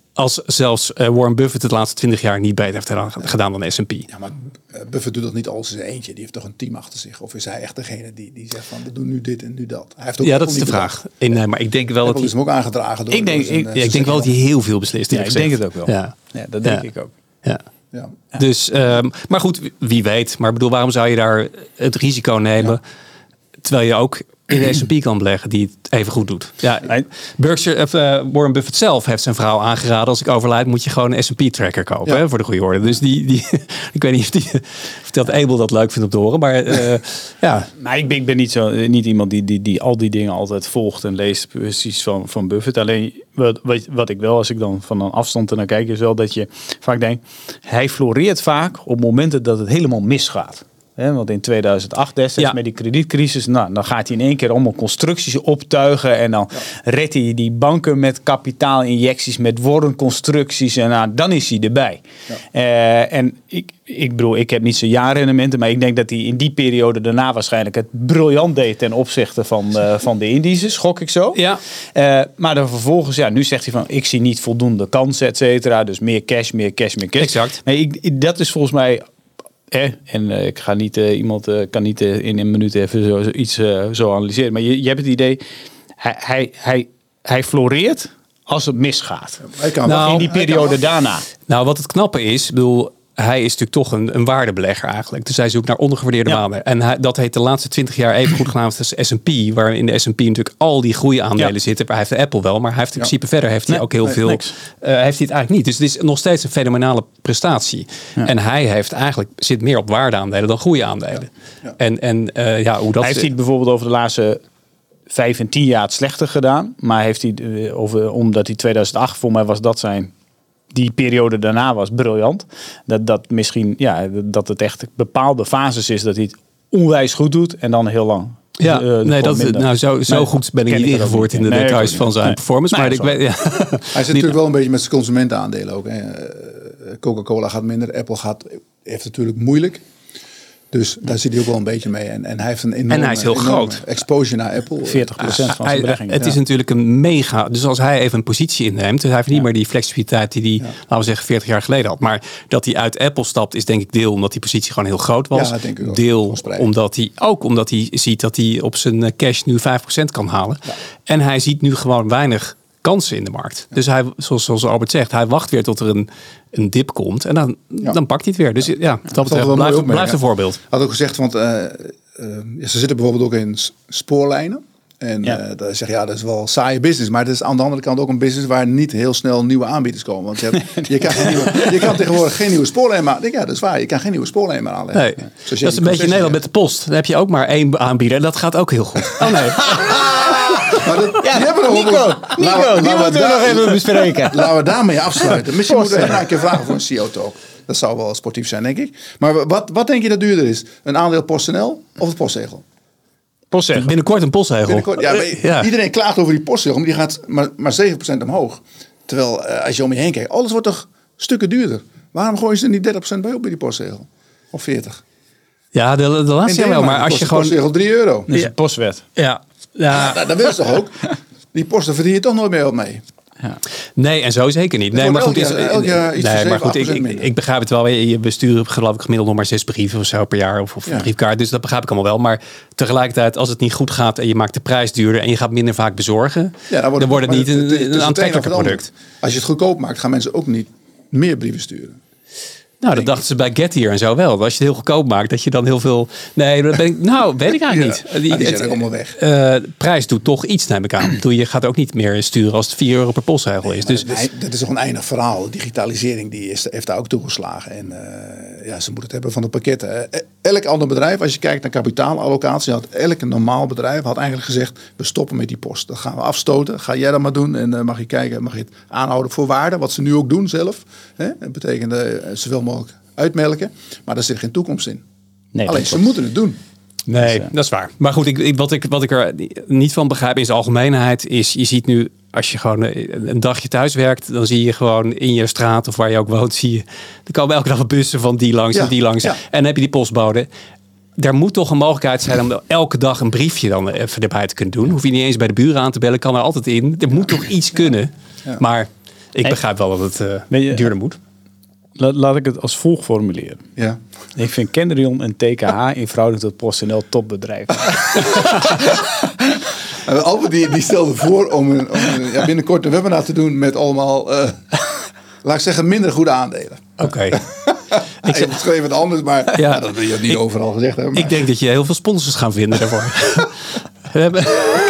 Als zelfs uh, Warren Buffett het laatste twintig jaar niet beter heeft gedaan, gedaan dan S en P. Ja, maar uh, Buffett doet dat niet alles in zijn eentje. Die heeft toch een team achter zich? Of is hij echt degene die, die zegt van we doen nu dit en nu dat? Hij heeft ook ja, dat is de vraag. En, uh, maar ik denk wel Apple dat is hem ook aangedragen door. Ik denk, door zijn, ik, ja, ik denk wel dat hij heel veel beslist. Ja, ik denk het ook wel. Ja, ja dat denk ja. ik ook. Ja. Ja. Dus, um, maar goed, wie weet. Maar bedoel, waarom zou je daar het risico nemen, ja. terwijl je ook in de S en P kan beleggen die het even goed doet. Ja, Berkshire, of, uh, Warren Buffett zelf heeft zijn vrouw aangeraden, als ik overlijd moet je gewoon een S en P tracker kopen, ja. hè, voor de goede orde. Dus die, die ik weet niet of, die, of dat Abel dat leuk vindt om te horen, maar uh, ja. Nou, ik ben, ik ben niet, zo, niet iemand die, die, die al die dingen altijd volgt en leest precies van, van Buffett. Alleen wat, wat, wat ik wel, als ik dan van een afstand ernaar kijk, is wel dat je vaak denkt, hij floreert vaak op momenten dat het helemaal misgaat. He, want in tweeduizend acht destijds ja. met die kredietcrisis, nou, dan gaat hij in één keer allemaal constructies optuigen en dan ja. redt hij die banken met kapitaalinjecties, met woordenconstructies en nou, dan is hij erbij. Ja. Uh, en ik, ik bedoel, ik heb niet zijn jaarrendementen, maar ik denk dat hij in die periode daarna waarschijnlijk het briljant deed ten opzichte van, uh, van de indices, gok ik zo. Ja. Uh, maar dan vervolgens, ja, nu zegt hij van, ik zie niet voldoende kansen, et cetera. Dus meer cash, meer cash, meer cash. Exact. Maar ik, ik, dat is volgens mij. Eh, en uh, ik ga niet uh, iemand uh, kan niet uh, in een minuut even zo, zo iets uh, zo analyseren. Maar je, je hebt het idee, hij, hij, hij, hij floreert als het misgaat. Hij kan nou, in die periode daarna. Nou, wat het knappe is, ik bedoel, hij is natuurlijk toch een, een waardebelegger eigenlijk. Dus hij zoekt naar ondergewaardeerde ja. waarden. En hij, dat heeft de laatste twintig jaar even goed gedaan als S en P. Waar in de S en P natuurlijk al die groeiaandelen ja. zitten. Hij heeft de Apple wel, maar hij heeft in principe ja. verder heeft hij nee, ook heel nee, veel. Uh, heeft hij het eigenlijk niet. Dus het is nog steeds een fenomenale prestatie. Ja. En hij heeft eigenlijk zit meer op waardeaandelen dan groeiaandelen. Ja. Ja. En, en uh, ja, hoe dat. Hij heeft het bijvoorbeeld over de laatste vijf en tien jaar het slechter gedaan. Maar heeft hij uh, over, omdat hij tweeduizend acht voor mij was dat zijn. Die periode daarna was briljant. Dat, dat misschien, ja, dat het echt bepaalde fases is dat hij het onwijs goed doet en dan heel lang. Ja, uh, nee, dat, nou, zo, zo nee, goed ben ik niet ingevoerd in de nee, details van zijn nee. performance. Nee, maar ik weet, ja. Hij zit natuurlijk wel een beetje met zijn consumentenaandelen ook. Hè. Coca-Cola gaat minder, Apple gaat, heeft natuurlijk moeilijk. Dus daar zit hij ook wel een beetje mee. En, en hij heeft een enorme, en hij is heel groot. exposure naar Apple. veertig procent van zijn belegging. Het ja. is natuurlijk een mega. Dus als hij even een positie inneemt. Hij heeft niet ja. meer die flexibiliteit die hij, ja. laten we zeggen, veertig jaar geleden had. Maar dat hij uit Apple stapt is denk ik deel omdat die positie gewoon heel groot was. Ja, denk ik ook. Deel omdat hij ook omdat hij ziet dat hij op zijn cash nu vijf procent kan halen. Ja. En hij ziet nu gewoon weinig kansen in de markt. Ja. Dus hij, zoals, zoals Albert zegt, hij wacht weer tot er een, een dip komt en dan, ja. dan pakt hij het weer. Dus ja, ja dat betreft blijft, blijft een voorbeeld. Hij had ook gezegd, want uh, uh, ze zitten bijvoorbeeld ook in spoorlijnen. En ja. uh, dan zeg je, ja, dat is wel saaie business. Maar het is aan de andere kant ook een business waar niet heel snel nieuwe aanbieders komen. Want je, hebt, je, kan, geen nieuwe, je kan tegenwoordig geen nieuwe spoorlijn maken. Ja, dat is waar. Je kan geen nieuwe spoorlijn meer aanleggen. Nee. Ja. Dat is een beetje Nederland met de post. Dan heb je ook maar één aanbieder. En dat gaat ook heel goed. Oh nee. Maar dat, ja, die hebben we Nico, nog Nico, laten, die moeten we nog even bespreken. Laten we daarmee afsluiten. Misschien moeten we een keer vragen voor een C E O-talk. Dat zou wel sportief zijn, denk ik. Maar wat, wat denk je dat duurder is? Een aandeel PostNL of het postzegel? Postzegel. Binnenkort een postzegel. Binnenkort, ja, ja. Iedereen klaagt over die postzegel, maar die gaat maar, maar zeven procent omhoog. Terwijl uh, als je om je heen kijkt, alles wordt toch stukken duurder. Waarom gooien ze er niet dertig procent bij op bij die postzegel? Of veertig? Ja, de, de laatste jaar wel. Maar als je gewoon postzegel drie euro. Dat is een postwet. Ja. Ja, ja, dat willen ze toch ook. Die posten verdien je toch nooit meer op mee. Ja. Nee, en zo zeker niet. Nee, maar goed, elk jaar, elk jaar iets nee, maar goed ik, ik, minder. ik begrijp het wel. Je bestuurt geloof ik gemiddeld nog maar zes brieven of zo per jaar. Of, of ja. een briefkaart. Dus dat begrijp ik allemaal wel. Maar tegelijkertijd, als het niet goed gaat en je maakt de prijs duurder en je gaat minder vaak bezorgen, ja, dan wordt het, dan wordt het niet een, het, het, het een aantrekkelijker product. Als je het goedkoop maakt, gaan mensen ook niet meer brieven sturen. Nou, dat dachten ze bij Getir en zo wel. Als je het heel goedkoop maakt, dat je dan heel veel... Nee, dat ben ik... Nou, weet ik eigenlijk ja, niet. Die, die zijn allemaal weg. Uh, prijs doet toch iets, neem ik aan. Je gaat ook niet meer sturen als het vier euro per postzegel is. Dus, dat, is dat is toch een eindig verhaal. Digitalisering die is, heeft daar ook toegeslagen. En uh, ja, ze moeten het hebben van de pakketten. Uh, elk ander bedrijf, als je kijkt naar kapitaalallocatie, had elk normaal bedrijf had eigenlijk gezegd, we stoppen met die post. Dat gaan we afstoten. Ga jij dat maar doen. En uh, mag je kijken, mag je het aanhouden voor waarde. Wat ze nu ook doen zelf. Hè? Dat betekent uh, zoveel mogelijk uitmelken. Maar daar zit geen toekomst in. Nee, alleen ze moeten het doen. Nee, dus, uh, dat is waar. Maar goed, ik, ik, wat, ik, wat ik er niet van begrijp in zijn algemeenheid is, je ziet nu, als je gewoon een dagje thuis werkt, dan zie je gewoon in je straat of waar je ook woont, zie je, er komen elke dag bussen van die langs ja, en die langs. Ja. En dan heb je die postbode. Er moet toch een mogelijkheid zijn om elke dag een briefje dan even erbij te kunnen doen. Hoef je niet eens bij de buren aan te bellen, kan er altijd in. Er moet toch iets kunnen. Ja. Maar Ik begrijp wel dat het uh, je, duurder moet. La, laat ik het als volgt formuleren. Ja. Ik vind Kendrion en T K H in verhouding tot PostNL topbedrijf. Albert die, die stelde voor om, een, om een, ja, binnenkort een webinar te doen met allemaal, uh, laat ik zeggen, minder goede aandelen. Oké. Okay. Ik zeg het even wat anders, maar ja, ja, dat wil je niet ik, overal gezegd hebben. Maar. Ik denk dat je heel veel sponsors gaan vinden daarvoor. We hebben...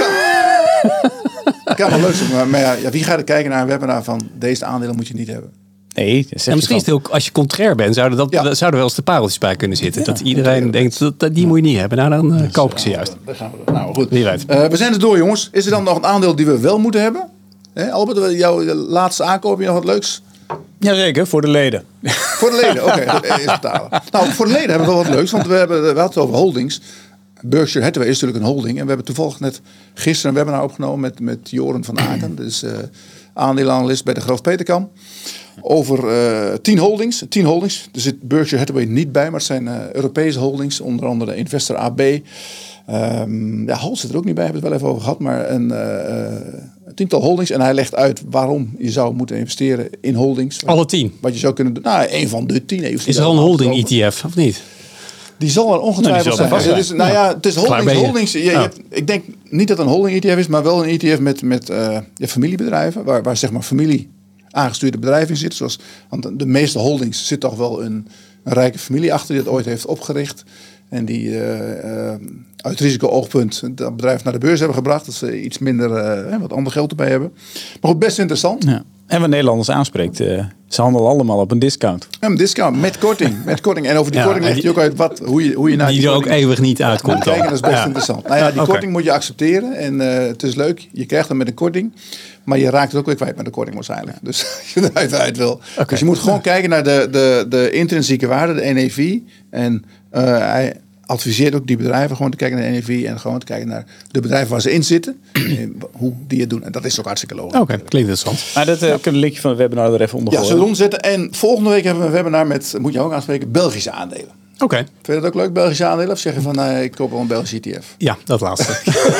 Het kan wel leuk zijn, maar, maar ja, wie gaat er kijken naar een webinar van deze aandelen moet je niet hebben? Nee, en misschien is het ook, als je contrair bent, zouden, dat, ja. zouden wel eens de pareltjes bij kunnen zitten. Ja, dat iedereen ja. denkt, dat, dat, die moet je niet hebben. Nou, dan uh, dus, koop ik ze uh, juist. Daar gaan we. Nou, goed. Wie weet. Uh, we zijn er door, jongens. Is er dan nog een aandeel die we wel moeten hebben? He, Albert, jouw laatste aankoop, heb je nog wat leuks? Jazeker, voor de leden. Voor de leden, oké. Okay, betalen. Nou, voor de leden hebben we wel wat leuks, want we, hebben, we hadden het over holdings. Berkshire Hathaway is natuurlijk een holding. En we hebben toevallig net gisteren een webinar opgenomen met, met Joren van Aken. Dus uh, aandelenanalist bij de Groof Peterkam. Over uh, tien holdings. Tien holdings. Er zit Berkshire Hathaway niet bij, maar het zijn uh, Europese holdings. Onder andere Investor A B. Um, ja, Holt zit er ook niet bij, hebben we het wel even over gehad. Maar een, uh, een tiental holdings. En hij legt uit waarom je zou moeten investeren in holdings. Alle tien? Wat je zou kunnen doen. Nou, een van de tien. Is er al een holding E T F of niet? Die zal er ongetwijfeld nou, zijn. zijn. Het is, nou ja, het is holdings. holdings je, je oh. hebt, ik denk niet dat het een holding E T F is, maar wel een E T F met, met uh, ja, familiebedrijven. Waar, waar zeg maar familie aangestuurde bedrijven in zitten. Zoals, want de meeste holdings zit toch wel een, een rijke familie achter die het ooit heeft opgericht. En die uh, uh, uit risico-oogpunt dat bedrijf naar de beurs hebben gebracht. Dat ze iets minder, uh, wat ander geld erbij hebben. Maar goed, best interessant. Ja. En wat Nederlanders aanspreekt, uh, ze handelen allemaal op een discount. Ja, een discount met korting. Met korting. En over die ja, korting legt je ook uit wat, hoe, je, hoe je naar die, die er ook eeuwig niet uitkomt. Kijken, dat is best ja. interessant. Nou ja, die okay. korting moet je accepteren. En uh, het is leuk, je krijgt hem met een korting. Maar je raakt het ook weer kwijt met de korting waarschijnlijk. Dus als je eruit uit wil. Okay. Dus je moet gewoon ja. kijken naar de, de, de intrinsieke waarde, de N A V. En uh, hij adviseert ook die bedrijven gewoon te kijken naar de N A V. En gewoon te kijken naar de bedrijven waar ze in zitten. Hoe die het doen. En dat is ook hartstikke logisch. Oké, okay, klinkt interessant. Maar dat uh, ja. kunnen linkje van het webinar er even onder Ja, zullen we omzetten. En volgende week hebben we een webinar met, moet je ook aanspreken, Belgische aandelen. Oké. Okay. Vind je dat ook leuk, Belgische aandelen? Of zeg je van, uh, ik koop wel een Belgische E T F? Ja, dat laatste.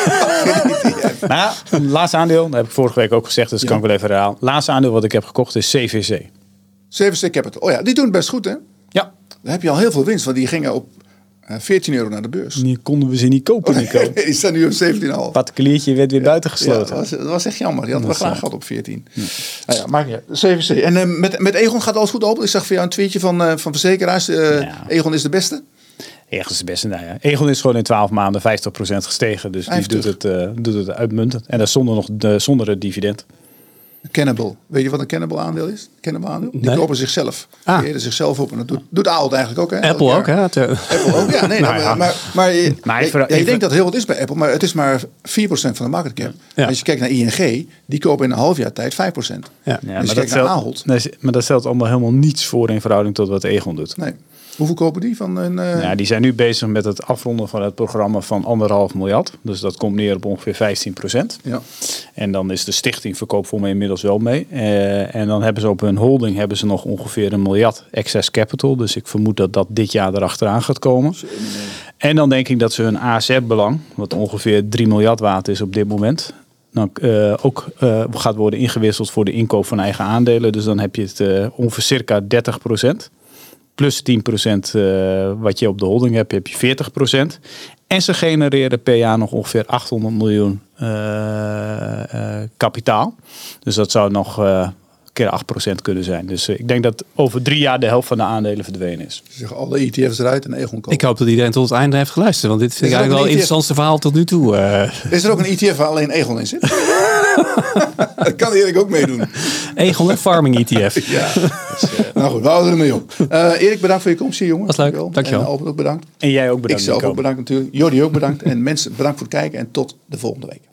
Nou, het laatste aandeel, dat heb ik vorige week ook gezegd, dus ja. kan ik wel even herhalen. Het laatste aandeel wat ik heb gekocht is C V C. C V C Capital. Oh ja, die doen het best goed, hè? Ja. Dan heb je al heel veel winst, want die gingen op uh, veertien euro naar de beurs. Die konden we ze niet kopen, Nico. Oh, nee, die staan nu op zeventien komma vijf. Het particuliertje werd weer ja, buiten gesloten. Ja, dat, was, dat was echt jammer. Die hadden we graag gehad op veertien. Ja. Nou ja, maar ja, C V C. En uh, met, met Egon gaat alles goed open. Ik zag voor jou een tweetje van, uh, van verzekeraars. Uh, ja. Egon is de beste. Egon is de beste. Nou ja. Egon is gewoon in twaalf maanden vijftig procent gestegen. Dus die doet het, uh, doet het uitmuntend. En dat zonder, nog de, zonder het dividend. Cannibal. Weet je wat een Cannibal aandeel is? Cannibal aandeel? Die nee. kopen zichzelf. Ah. Die eten zichzelf op. En dat doet, doet Ahold eigenlijk ook. Hè? Apple ook, hè? Apple ook, ja. Nee, nou, ja. Maar, maar, maar je, maar even, je, je denkt dat heel wat is bij Apple. Maar het is maar vier procent van de market cap. Ja. Als je kijkt naar I N G, die kopen in een half jaar tijd vijf procent. Ja. Ja, dus maar, dat stelt, Ahold, nee, maar dat stelt allemaal helemaal niets voor in verhouding tot wat Egon doet. Nee. Hoeveel kopen die van een... Uh... Ja, die zijn nu bezig met het afronden van het programma van anderhalf miljard. Dus dat komt neer op ongeveer vijftien procent. Ja. En dan is de stichting verkoopt voor mij inmiddels wel mee. Uh, en dan hebben ze op hun holding hebben ze nog ongeveer een miljard excess capital. Dus ik vermoed dat dat dit jaar erachteraan gaat komen. Nee. En dan denk ik dat ze hun A Z belang, wat ongeveer drie miljard waard is op dit moment, dan uh, ook uh, gaat worden ingewisseld voor de inkoop van eigen aandelen. Dus dan heb je het uh, ongeveer circa dertig procent. Plus tien procent uh, wat je op de holding hebt, heb je veertig procent. En ze genereren per jaar nog ongeveer achthonderd miljoen uh, uh, kapitaal. Dus dat zou nog uh, keer acht procent kunnen zijn. Dus uh, ik denk dat over drie jaar de helft van de aandelen verdwenen is. Ze zeggen alle E T F's eruit en Egon kopen. Ik hoop dat iedereen tot het einde heeft geluisterd. Want dit vind ik eigenlijk wel het interessantste verhaal tot nu toe. Uh. Is er ook een E T F waar alleen Egon in zit? Dat kan Erik ook meedoen. Egon en Farming E T F. Ja. Dus, uh, nou goed, we houden ermee op. Uh, Erik, bedankt voor je komst hier, jongen. Dat is leuk. Dankjewel. En Albert ook bedankt. En jij ook bedankt. Ik zelf ook bedankt natuurlijk. Jordi ook bedankt. En mensen, bedankt voor het kijken. En tot de volgende week.